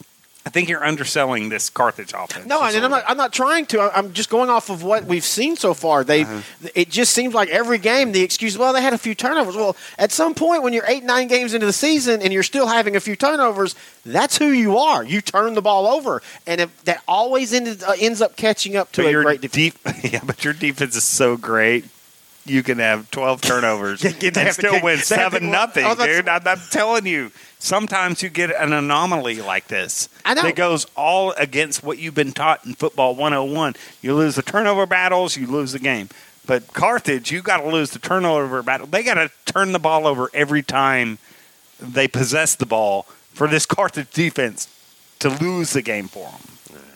I think you're underselling this Carthage offense. No, and I'm not. I'm not trying to. I'm just going off of what we've seen so far. They. Uh-huh. It just seems like every game the excuse. Well, they had a few turnovers. Well, at some point when you're eight, nine games into the season and you're still having a few turnovers, that's who you are. You turn the ball over, and if that always ended, uh, ends up catching up to but a your great defense. Deep, yeah, but your defense is so great. You can have twelve turnovers and still kick, win seven nothing, oh, dude. I'm, I'm telling you. Sometimes you get an anomaly like this. I know. That goes all against what you've been taught in football one oh one. You lose the turnover battles, you lose the game. But Carthage, you got to lose the turnover battle. They got to turn the ball over every time they possess the ball for this Carthage defense to lose the game for them.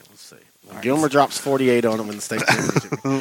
Right. Gilmer drops forty-eight on them in the state championship. oh,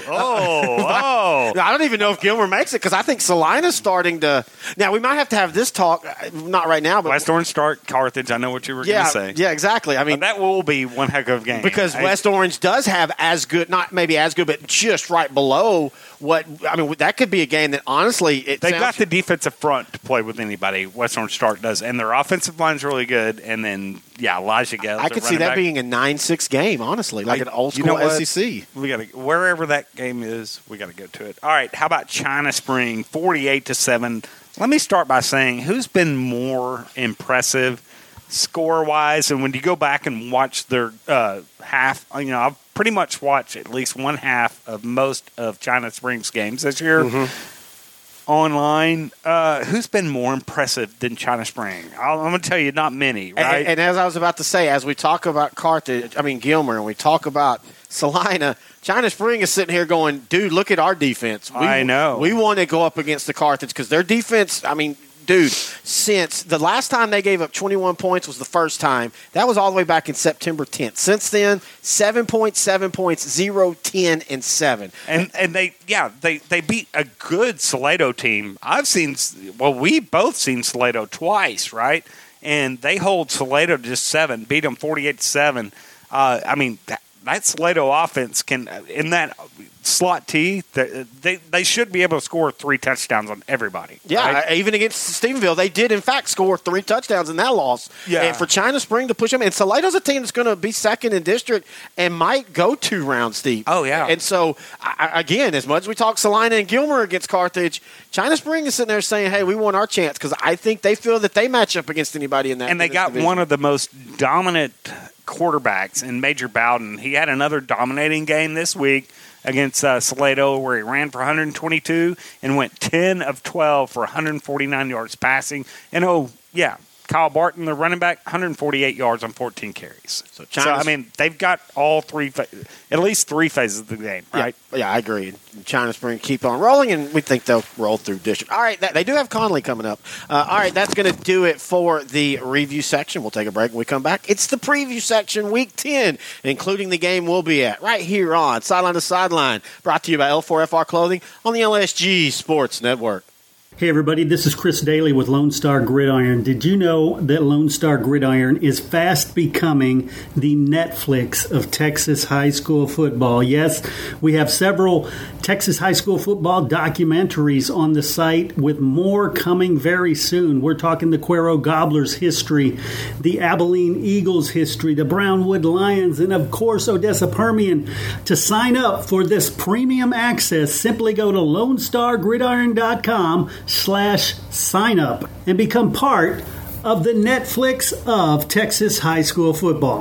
oh. I don't even know if Gilmer makes it because I think Salina's starting to – now, we might have to have this talk, not right now. but West Orange start Carthage. I know what you were yeah, going to say. Yeah, exactly. I mean, but that will be one heck of a game. Because I, West Orange does have as good – not maybe as good, but just right below what – I mean, that could be a game that honestly – They've sounds, got the defensive front to play with anybody. West Orange Stark does. And their offensive line's really good. And then, yeah, Elijah Gales. I could see that back. being a nine six game, honestly. honestly, like I- an old you school know what? S E C. We got to wherever that game is. We got to go to it. All right. How about China Spring, forty-eight to seven? Let me start by saying who's been more impressive score wise, and when you go back and watch their uh, half, you know, I've pretty much watched at least one half of most of China Spring's games this year. Mm-hmm. Online, uh, who's been more impressive than China Spring? I'll, I'm going to tell you, not many, right? And, and as I was about to say, as we talk about Carthage, I mean Gilmer, and we talk about Salina, China Spring is sitting here going, dude, look at our defense. We, I know. We want to go up against the Carthage because their defense, I mean, dude, since the last time they gave up twenty-one points was the first time. That was all the way back in September tenth. Since then, seven points, seven points, zero, ten, and seven. And and they, yeah, they, they beat a good Salado team. I've seen, well, we both seen Salado twice, right? And they hold Salado to just seven, beat them forty-eight to seven. Uh, I mean, that, that Salado offense can, in that slot T, they they should be able to score three touchdowns on everybody. Yeah, right? Even against Stephenville, they did, in fact, score three touchdowns in that loss. Yeah. And for China Spring to push them, and Salado's a team that's going to be second in district and might go two rounds deep. Oh, yeah. And so, I, again, as much as we talk Salina and Gilmer against Carthage, China Spring is sitting there saying, hey, we want our chance because I think they feel that they match up against anybody in that. And they got division. one of the most dominant quarterbacks in Major Bowden. He had another dominating game this week against uh, Salado where he ran for one hundred twenty-two and went ten of twelve for one hundred forty-nine yards passing. And, oh, yeah, Kyle Barton, the running back, one hundred forty-eight yards on fourteen carries. So, so I mean, they've got all three, at least three phases of the game, right? Yeah, yeah I agree. China Spring keep on rolling, and we think they'll roll through district. All right, that, they do have Conley coming up. Uh, all right, that's going to do it for the review section. We'll take a break when we come back. It's the preview section, week ten, including the game we'll be at right here on Sideline to Sideline, brought to you by L four F R Clothing on the L S G Sports Network. Hey everybody, this is Chris Daly with Lone Star Gridiron. Did you know that Lone Star Gridiron is fast becoming the Netflix of Texas high school football? Yes, we have several Texas high school football documentaries on the site with more coming very soon. We're talking the Cuero Gobblers history, the Abilene Eagles history, the Brownwood Lions, and of course Odessa Permian. To sign up for this premium access, simply go to lone star gridiron dot com slash sign up and become part of the Netflix of Texas high school football.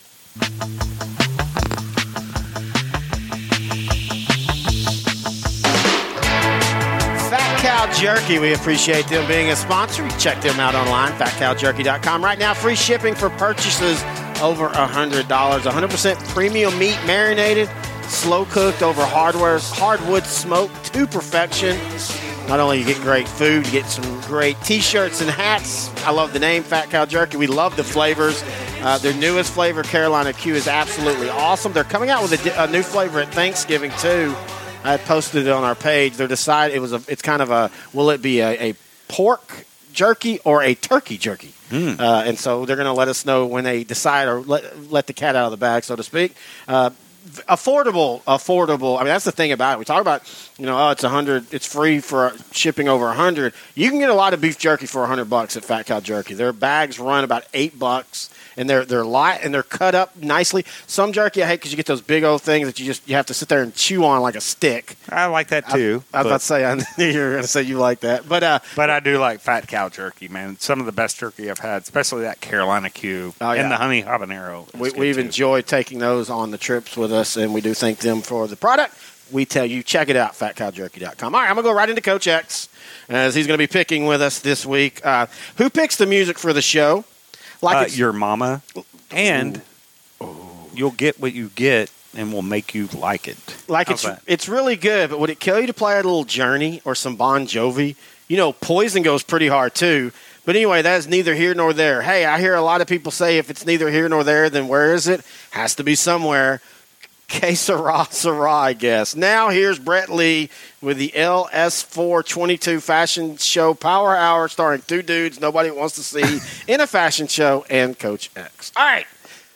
Fat Cow Jerky, we appreciate them being a sponsor. You check them out online, fat cow jerky dot com. Right now, free shipping for purchases over one hundred dollars. one hundred percent premium meat, marinated, slow cooked over hardware, hardwood smoked to perfection. Not only you get great food, you get some great T-shirts and hats. I love the name, Fat Cow Jerky. We love the flavors. Uh, their newest flavor, Carolina Q, is absolutely awesome. They're coming out with a, a new flavor at Thanksgiving, too. I posted it on our page. They're decided it was a. It's kind of a. Will it be a, a pork jerky or a turkey jerky? Mm. Uh, and so they're going to let us know when they decide, or let let the cat out of the bag, so to speak. Uh, affordable, affordable. I mean, that's the thing about it. We talk about, you know, oh, it's a hundred. It's free for shipping over a hundred. You can get a lot of beef jerky for a hundred bucks at Fat Cow Jerky. Their bags run about eight bucks. And they're they're light and they're cut up nicely. Some jerky I hate because you get those big old things that you just you have to sit there and chew on like a stick. I like that too. I, I was about to say I knew you were going to say you like that, but uh, but I do like Fat Cow Jerky, man. Some of the best jerky I've had, especially that Carolina Q oh, yeah. and the honey habanero. We, we've too. enjoyed taking those on the trips with us, and we do thank them for the product. We tell you, check it out, fat cow jerky dot com. All right, I'm going to go right into Coach X, as he's going to be picking with us this week. Uh, who picks the music for the show? Like uh, your mama. And Ooh. You'll get what you get, and we'll make you like it. Like How's it's that? It's really good, but would it kill you to play a little Journey or some Bon Jovi? You know, Poison goes pretty hard too. But anyway, that is neither here nor there. Hey, I hear a lot of people say if it's neither here nor there, then where is it? Has to be somewhere. Que sera, sera, I guess. Now here's Brett Lee with the L S four twenty-two Fashion Show Power Hour, starring two dudes nobody wants to see in a fashion show, and Coach X. All right.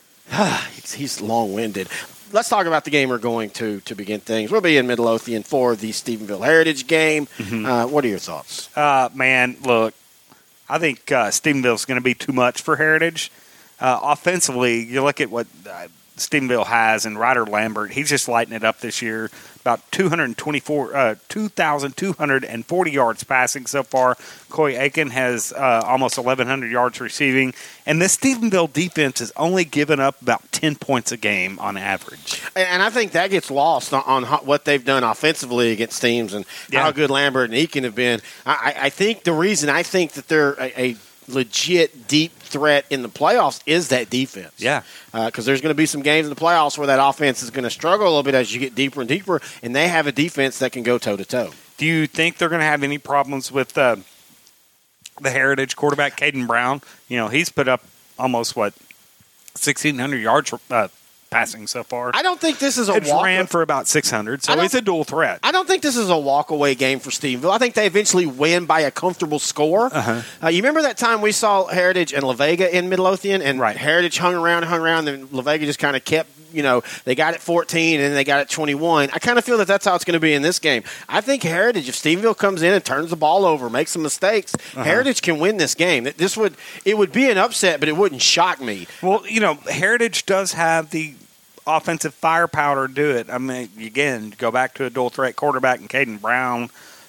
He's long-winded. Let's talk about the game we're going to to begin things. We'll be in Midlothian for the Stephenville Heritage game. Mm-hmm. Uh, what are your thoughts? Uh, man, look, I think uh, Stephenville's going to be too much for Heritage. Uh, offensively, you look at what uh, – Stephenville has in Ryder Lambert. He's just lighting it up this year. About two hundred twenty-four, uh, two thousand two hundred forty yards passing so far. Coy Aiken has uh, almost eleven hundred yards receiving. And this Stephenville defense has only given up about ten points a game on average. And, and I think that gets lost on, on how, what they've done offensively against teams and Yeah. how good Lambert and Aiken have been. I, I think the reason I think that they're a, a legit deep threat in the playoffs is that defense. Yeah. Because uh, there's going to be some games in the playoffs where that offense is going to struggle a little bit as you get deeper and deeper, and they have a defense that can go toe-to-toe. Do you think they're going to have any problems with uh, the Heritage quarterback, Caden Brown? You know, he's put up almost, what, sixteen hundred yards uh, passing so far. I don't think this is a It's walk. ran for about six hundred, so I don't- he's a dual threat. I don't think this is a walk-away game for Stephenville. I think they eventually win by a comfortable score. Uh-huh. Uh, you remember that time we saw Heritage and La Vega in Midlothian, and Right. Heritage hung around, hung around, and La Vega just kind of kept, you know, they got it fourteen, and then they got it twenty-one. I kind of feel that that's how it's going to be in this game. I think Heritage, if Stephenville comes in and turns the ball over, makes some mistakes, Uh-huh. Heritage can win this game. This would It would be an upset, but it wouldn't shock me. Well, you know, Heritage does have the offensive firepower to do it. I mean, again, go back to a dual threat quarterback in Caden Brown.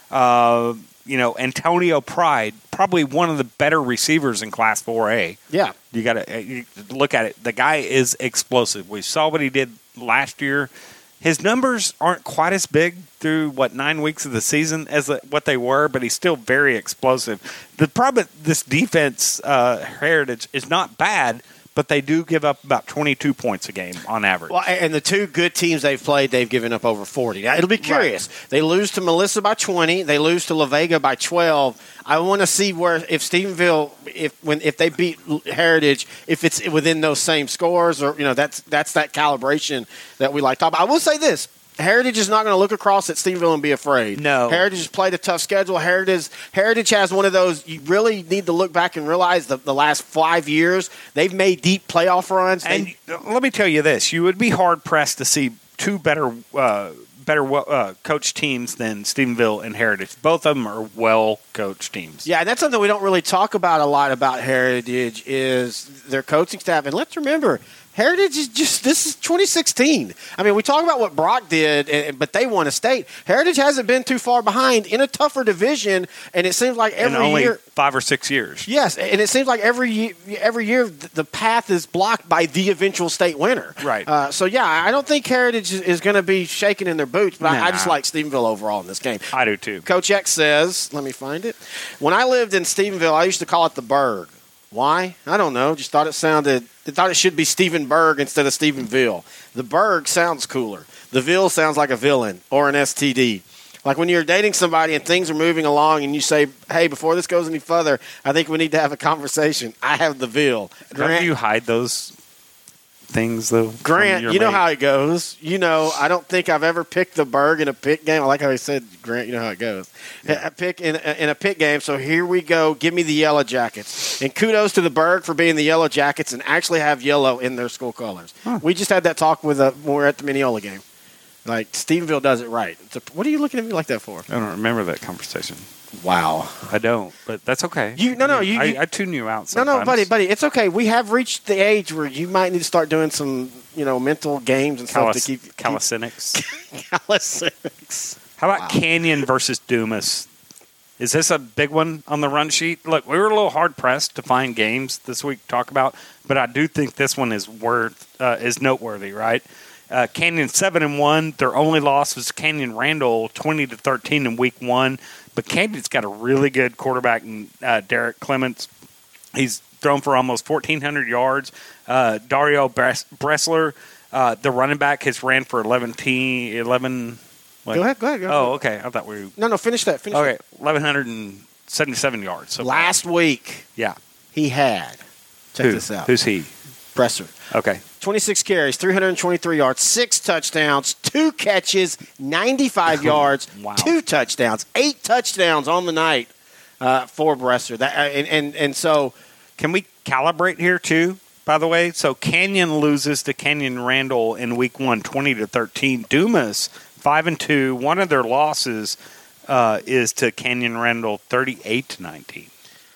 Uh, you know, Antonio Pride, probably one of the better receivers in Class four A. Yeah. You got to look at it. The guy is explosive. We saw what he did last year. His numbers aren't quite as big through, what, nine weeks of the season as what they were, but he's still very explosive. The problem, this defense, uh, Heritage, is not bad, but they do give up about twenty-two points a game on average. Well, and the two good teams they've played, they've given up over forty. Now, it'll be curious. Right. They lose to Melissa by twenty. They lose to La Vega by twelve. I want to see where if Stephenville, if when if they beat Heritage, if it's within those same scores, or you know that's that's that calibration that we like to talk about. I will say this. Heritage is not going to look across at Stephenville and be afraid. No. Heritage has played a tough schedule. Heritage Heritage has one of those, you really need to look back and realize that the last five years, they've made deep playoff runs. And they, let me tell you this. You would be hard-pressed to see two better uh, better uh, coached teams than Stephenville and Heritage. Both of them are well-coached teams. Yeah, and that's something we don't really talk about a lot about Heritage is their coaching staff. And let's remember, Heritage is just, this is twenty sixteen. I mean, we talk about what Brock did, but they won a state. Heritage hasn't been too far behind in a tougher division, and it seems like every in only year. five or six years. Yes, and it seems like every year, every year the path is blocked by the eventual state winner. Right. Uh, so, yeah, I don't think Heritage is, is going to be shaking in their boots, but Nah. I, I just like Stephenville overall in this game. I do, too. Coach X says, let me find it. When I lived in Stephenville, I used to call it the Berg. Why? I don't know. Just thought it sounded, thought it should be Stephenburg instead of Stephenville. The Berg sounds cooler. The Ville sounds like a villain or an S T D. Like when you're dating somebody and things are moving along and you say, hey, before this goes any further, I think we need to have a conversation. I have the Ville. Don't you hide those things, though? Grant, you know mate? how it goes. You know, I don't think I've ever picked the Berg in a pick game. I like how he said, Grant, you know how it goes. Yeah. I pick in, in a pick game, so here we go. Give me the Yellow Jackets. And kudos to the Berg for being the Yellow Jackets and actually have yellow in their school colors. Huh. We just had that talk with uh, when we were at the Mineola game. Like, Stephenville does it right. It's a, what are you looking at me like that for? I don't remember that conversation. Wow. I don't, but that's okay. You no no you, I, you I tune you out no sometimes. no buddy buddy it's okay. We have reached the age where you might need to start doing some you know mental games and stuff Calis- to keep, keep calisthenics. calisthenics. How about Wow. Canyon versus Dumas? Is this a big one on the run sheet? Look, we were a little hard pressed to find games this week to talk about, but I do think this one is worth uh, is noteworthy, right? Uh, Canyon seven and one. Their only loss was Canyon Randall twenty to thirteen in week one. But Canyon's got a really good quarterback in uh, Derek Clements. He's thrown for almost fourteen hundred yards. Uh, Dario Bres- Bressler, uh, the running back, has ran for eleven. eleven what? Go ahead, go ahead. Go Oh, ahead. okay. I thought we were. No, no, finish that. Finish Okay, eleven seventy-seven yards. So that. Last week, yeah. he had, check Who? this out, Who's he? Presser. Okay. twenty-six carries, three hundred twenty-three yards, six touchdowns, two catches, ninety-five yards, Wow. two touchdowns, eight touchdowns on the night uh, for Bresser. That, uh, and, and, and so, Can we calibrate here too? By the way, so Canyon loses to Canyon Randall in week one, twenty to thirteen. Dumas five and two. One of their losses uh, is to Canyon Randall, thirty-eight to nineteen.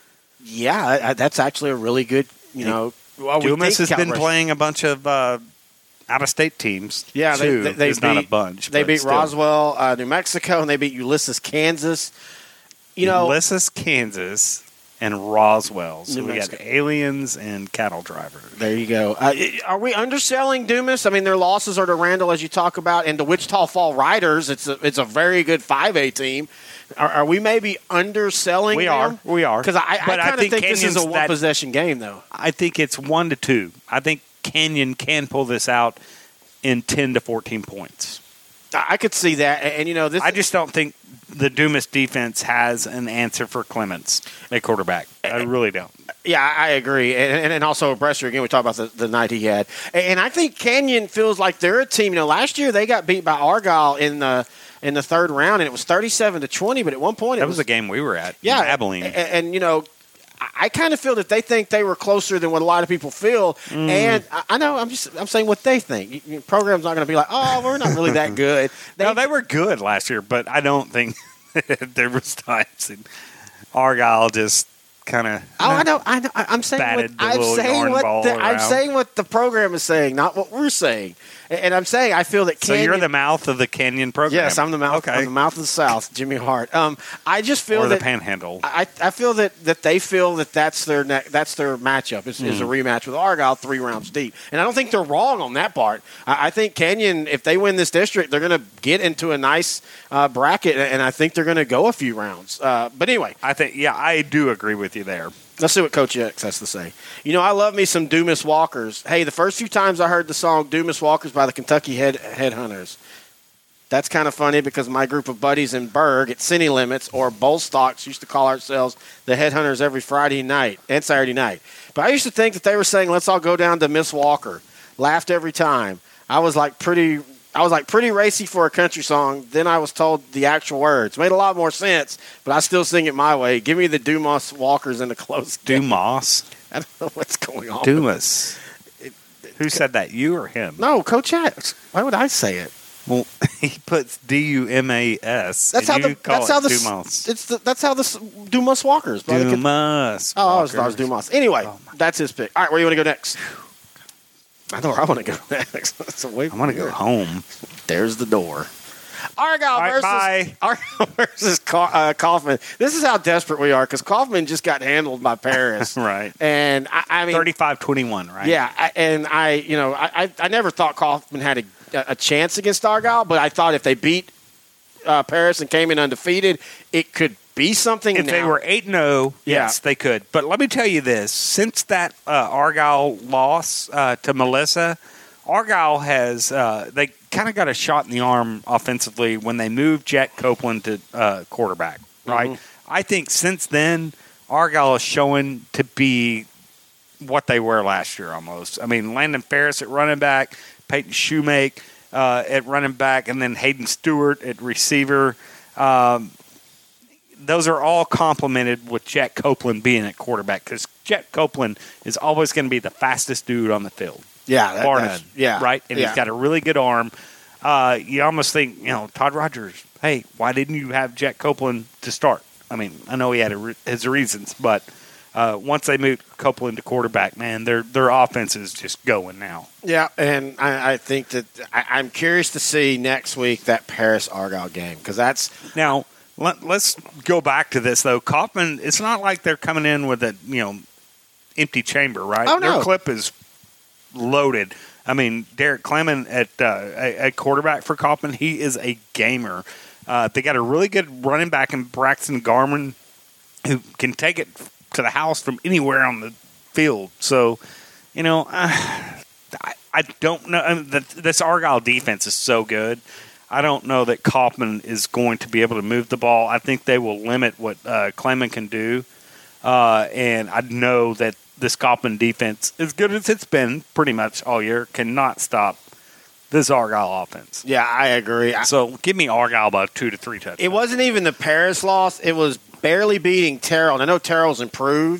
yeah, I, I, that's actually a really good, you know. Well, we Dumas think has been calibration. playing a bunch of uh, out-of-state teams. Yeah, they, too, they, they is beat, not a bunch. They but beat still. Roswell, uh, New Mexico, and they beat Ulysses, Kansas. You know, Ulysses, Kansas, and Roswell. So New we Mexico. got aliens and cattle drivers. There you go. Uh, are we underselling Dumas? I mean, their losses are to Randall, as you talk about, and the Wichita Fall Riders. It's a, it's a very good five A team. Are, are we maybe underselling We them? are. We are. Because I, I But I kind of think think, this is a Canyon's that- one-possession game, though. I think it's one to two. I think Canyon can pull this out in ten to fourteen points. I I could see that. And, and, you know, this I just don't think the Dumas defense has an answer for Clements at quarterback. I really don't. Yeah, I agree. And, and, and also Bresser, again, we talked about the, the night he had. And I think Canyon feels like they're a team. You know, last year they got beat by Argyle in the in the third round, and it was thirty-seven to twenty, but at one point it That was a game we were at. yeah, in Abilene. And, and, you know, I, I kind of feel that they think they were closer than what a lot of people feel. Mm. And I, I know I'm just I'm saying what they think. You, your program's not going to be like, oh, we're not really that good. They, no, they were good last year, but I don't think there was times in Argyle just kind of. Oh, I know, I know. I- I'm saying what batted the I'm little saying yarn what ball the, I'm around. saying what the program is saying, not what we're saying. And, and I'm saying I feel that So Canyon, you're the mouth of the Canyon program. yes, I'm the mouth. Okay. I'm the mouth of the South, Jimmy Hart. Um, I just feel or the that Panhandle. I, I feel that, that they feel that that's their ne- that's their matchup is, is a Mm. rematch with Argyle three rounds deep, and I don't think they're wrong on that part. I, I think Canyon, if they win this district, they're going to get into a nice uh, bracket, and I think they're going to go a few rounds. Uh, but anyway, I think, yeah, I do agree with you there. let's see what Coach X has to say. You know, I love me some Dumas Walkers. Hey, the first few times I heard the song Dumas Walkers by the Kentucky Head Headhunters. That's kind of funny because my group of buddies in Berg at City Limits or Bullstocks used to call ourselves the Headhunters every Friday night and Saturday night. But I used to think that they were saying, let's all go down to Miss Walker. Laughed every time. I was like pretty I was like pretty racy for a country song. Then I was told the actual words. Made a lot more sense, but I still sing it my way. Give me the Dumas Walkers in the close game. Dumas. I don't know what's going on. Dumas. Who said that? You or him? No, Coach X. Why would I say it? Well, he puts D U M A S. That's and how you the call that's it how the Dumas. it's the, that's how the s- Dumas Walkers. By the Ken- Dumas. Oh, I was, I was Walkers. Dumas. Anyway, Oh, my- that's his pick. All right, where do you want to go next? I know where I want to go next. That's away I from want to go here. home. There's the door. Argyle All right, versus bye. Argyle versus Ka- uh, Kaufman. This is how desperate we are because Kaufman just got handled by Paris, Right. and I, I mean, thirty-five twenty-one, right? yeah, I, and I, you know, I, I, I never thought Kaufman had a, a chance against Argyle, but I thought if they beat uh, Paris and came in undefeated, it could be something. If now. they were eight and oh, Yeah. yes, they could. But let me tell you this. Since that uh, Argyle loss uh, to Melissa, Argyle has uh, – they kind of got a shot in the arm offensively when they moved Jack Copeland to uh, quarterback, right? Mm-hmm. I think since then, Argyle is showing to be what they were last year almost. I mean, Landon Ferris at running back, Peyton Shoemake uh, at running back, and then Hayden Stewart at receiver. Um, those are all complemented with Jack Copeland being at quarterback because Jack Copeland is always going to be the fastest dude on the field. yeah, that, Bar that's- none. yeah, Right? And yeah. he's got a really good arm. Uh, you almost think, you know, Todd Rogers, hey, why didn't you have Jack Copeland to start? I mean, I know he had a re- his reasons, but uh, once they moved Copeland to quarterback, man, their their offense is just going now. Yeah, and I, I think that I, I'm curious to see next week that Paris Argyle game because that's Now, let, let's go back to this, though. Kaufman, it's not like they're coming in with a, you know, empty chamber, right? Oh, no. Their clip is loaded. I mean, Derek Clement at, uh, at quarterback for Kaufman, he is a gamer. Uh, they got a really good running back in Braxton Garman who can take it to the house from anywhere on the field. So, you know, uh, I, I don't know. I mean, the, this Argyle defense is so good. I don't know that Kaufman is going to be able to move the ball. I think they will limit what uh, Clement can do. Uh, and I know that this Kaufman defense, as good as it's been pretty much all year, cannot stop this Argyle offense. yeah, I agree. I, So give me Argyle by two to three touchdowns. it wasn't even the Paris loss; it was barely beating Terrell. And I know Terrell's improved,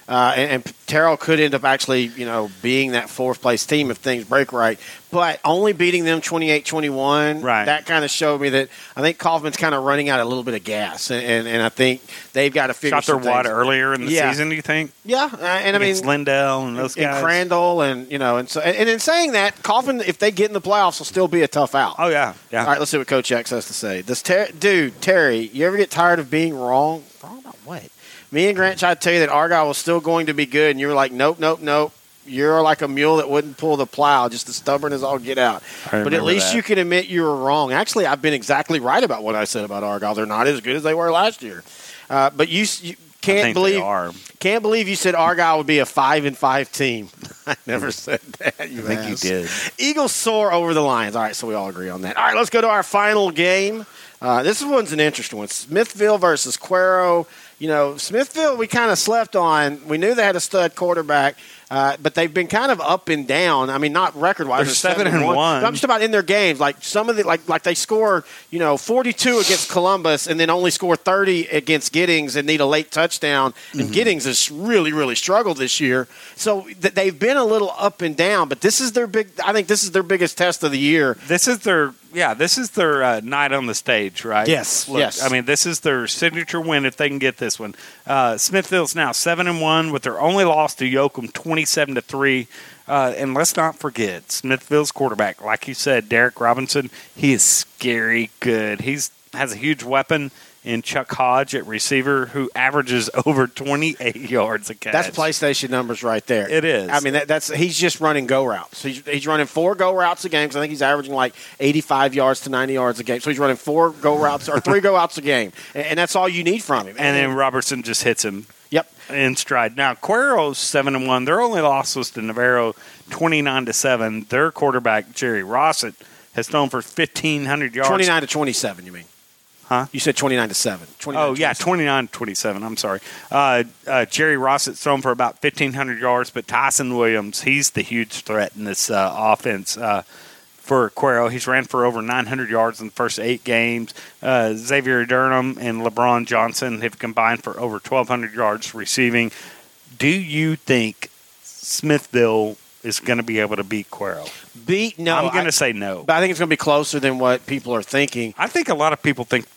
Uh, and, and Terrell could end up actually, you know, being that fourth place team if things break right. But only beating them twenty-eight twenty-one, right. that kind of showed me that I think Kaufman's kind of running out a little bit of gas. And, and, and I think they've got to figure Shot their some wad things. earlier in the Yeah. season, do you think? Yeah. Uh, and I mean, Against Lindell and those and guys. Crandall and, you know, and so, and, and in saying that, Kaufman, if they get in the playoffs, will still be a tough out. Oh, yeah. yeah. All right, let's see what Coach X has to say. This ter- Dude, Terry, you ever get tired of being wrong? Wrong about what? Me and Grant tried to tell you that Argyle was still going to be good, and you were like, nope, nope, nope. You're like a mule that wouldn't pull the plow, just as stubborn as all get out. But at least that. you can admit you were wrong. Actually, I've been exactly right about what I said about Argyle. They're not as good as they were last year. Uh, but you, you can't I think believe they are. can't believe you said Argyle would be a five and five team. I never said that. You I think ass. you did. Eagles soar over the Lions. All right, so we all agree on that. All right, let's go to our final game. Uh, this one's an interesting one. Smithville versus Cuero. You know, Smithville we kind of slept on. We knew they had a stud quarterback, uh, but they've been kind of up and down. I mean, not record-wise. They're seven and one. I'm just about in their games. Like some of the, like like they score, you know, forty-two against Columbus and then only score thirty against Giddings and need a late touchdown. And Mm-hmm. Giddings has really, really struggled this year. So th- they've been a little up and down, but this is their big. I think this is their biggest test of the year. This is their yeah. This is their uh, night on the stage, right? Yes, Look, yes. I mean, this is their signature win if they can get this one. Uh, Smithville's now seven and one with their only loss to Yoakum, twenty-seven to three. Uh, and let's not forget Smithville's quarterback, like you said, Derek Robinson. He is scary good. He's has a huge weapon in Chuck Hodge at receiver, who averages over twenty-eight yards a catch. That's PlayStation numbers right there. It is. I mean, that, that's he's just running go routes. He's, he's running four go routes a game. Because I think he's averaging like eighty-five yards to ninety yards a game. So he's running four go routes or three go routes a game, and, and that's all you need from him. And then Robertson just hits him. Yep. In stride. Now Cuero's seven and one. Their only loss was to Navarro, twenty-nine to seven. Their quarterback Jerry Rossett has thrown for fifteen hundred yards. twenty-nine to twenty-seven. You mean? Huh? You said twenty-nine to seven. Oh, yeah, twenty-nine twenty-seven. I'm sorry. Uh, uh, Jerry Rossett's thrown for about fifteen hundred yards, but Tyson Williams, he's the huge threat in this uh, offense uh, for Cuero. He's ran for over nine hundred yards in the first eight games. Uh, Xavier Durham and LeBron Johnson have combined for over twelve hundred yards receiving. Do you think Smithville is going to be able to beat Cuero? Beat? No. I'm going I- to say no. But I think it's going to be closer than what people are thinking. I think a lot of people think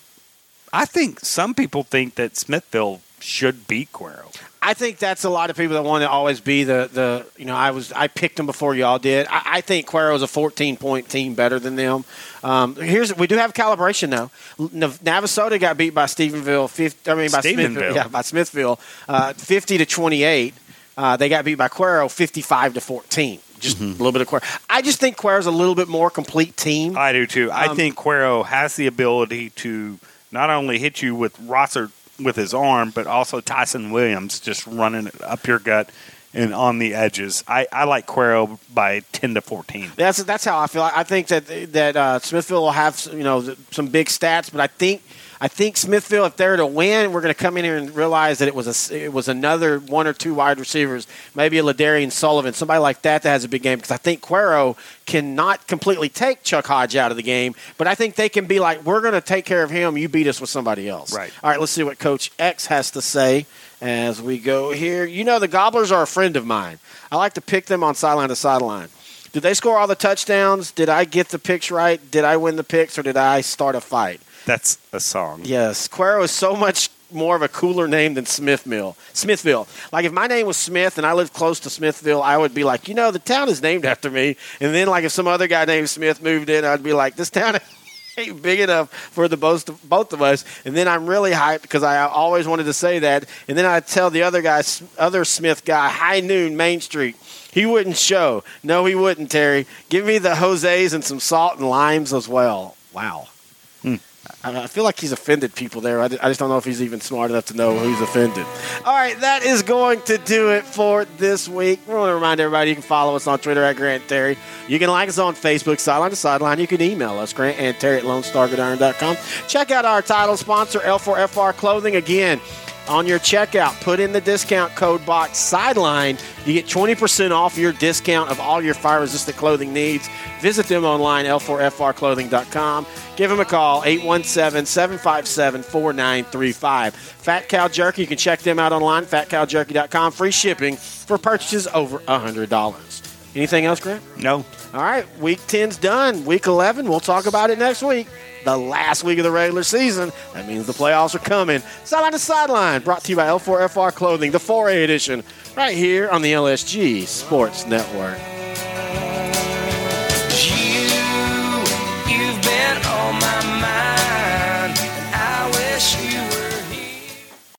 I think some people think that Smithville should beat Cuero. I think that's a lot of people that want to always be the, the you know, I was I picked them before y'all did. I, I think Cuero is a fourteen-point team better than them. Um, here's we do have calibration, though. Nav- Navasota got beat by Stephenville, fifty, I mean, by Stephenville. Smithville. Yeah, by Smithville, uh, fifty to twenty-eight. Uh, they got beat by Cuero, fifty-five to fourteen. Just Mm-hmm. a little bit of Cuero. I just think Cuero's a little bit more complete team. I do, too. I Um, think Cuero has the ability to not only hit you with Rosser with his arm, but also Tyson Williams just running it up your gut and on the edges. I, I like Cuero by ten to fourteen. That's that's how I feel. I think that that uh, Smithville will have you know some big stats, but I think I think Smithville, if they're to win, we're going to come in here and realize that it was a, it was another one or two wide receivers, maybe a Ladarian Sullivan, somebody like that that has a big game. Because I think Cuero cannot completely take Chuck Hodge out of the game, but I think they can be like, we're going to take care of him. You beat us with somebody else. Right. All right. Let's see what Coach X has to say as we go here. You know, the Gobblers are a friend of mine. I like to pick them on sideline to sideline. Did they score all the touchdowns? Did I get the picks right? Did I win the picks, or did I start a fight? That's a song. Yes. Cuero is so much more of a cooler name than Smithville. Smithville. Like, if my name was Smith and I lived close to Smithville, I would be like, you know, the town is named after me. And then, like, if some other guy named Smith moved in, I'd be like, this town ain't big enough for the both of, both of us. And then I'm really hyped because I always wanted to say that. And then I'd tell the other guy, other Smith guy, High Noon, Main Street. He wouldn't show. No, he wouldn't, Terry. Give me the Jose's and some salt and limes as well. Wow. Hmm. I feel like he's offended people there. I just don't know if he's even smart enough to know who's offended. All right, that is going to do it for this week. We want to remind everybody you can follow us on Twitter at Grant and Terry. You can like us on Facebook, Sideline to Sideline. You can email us, Grant and Terry at Lone Star Gridiron dot com. Check out our title sponsor, L four F R Clothing. Again, on your checkout. Put in the discount code box sideline. You get twenty percent off your discount of all your fire-resistant clothing needs. Visit them online, L four F R clothing dot com. Give them a call, eight one seven, seven five seven, four nine three five. Fat Cow Jerky, you can check them out online, fat cow jerky dot com. Free shipping for purchases over one hundred dollars. Anything else, Grant? No. All right, week ten's done. Week eleven, we'll talk about it next week. The last week of the regular season. That means the playoffs are coming. Sideline to Sideline, brought to you by L four F R Clothing, the four A edition, right here on the L S G Sports Network.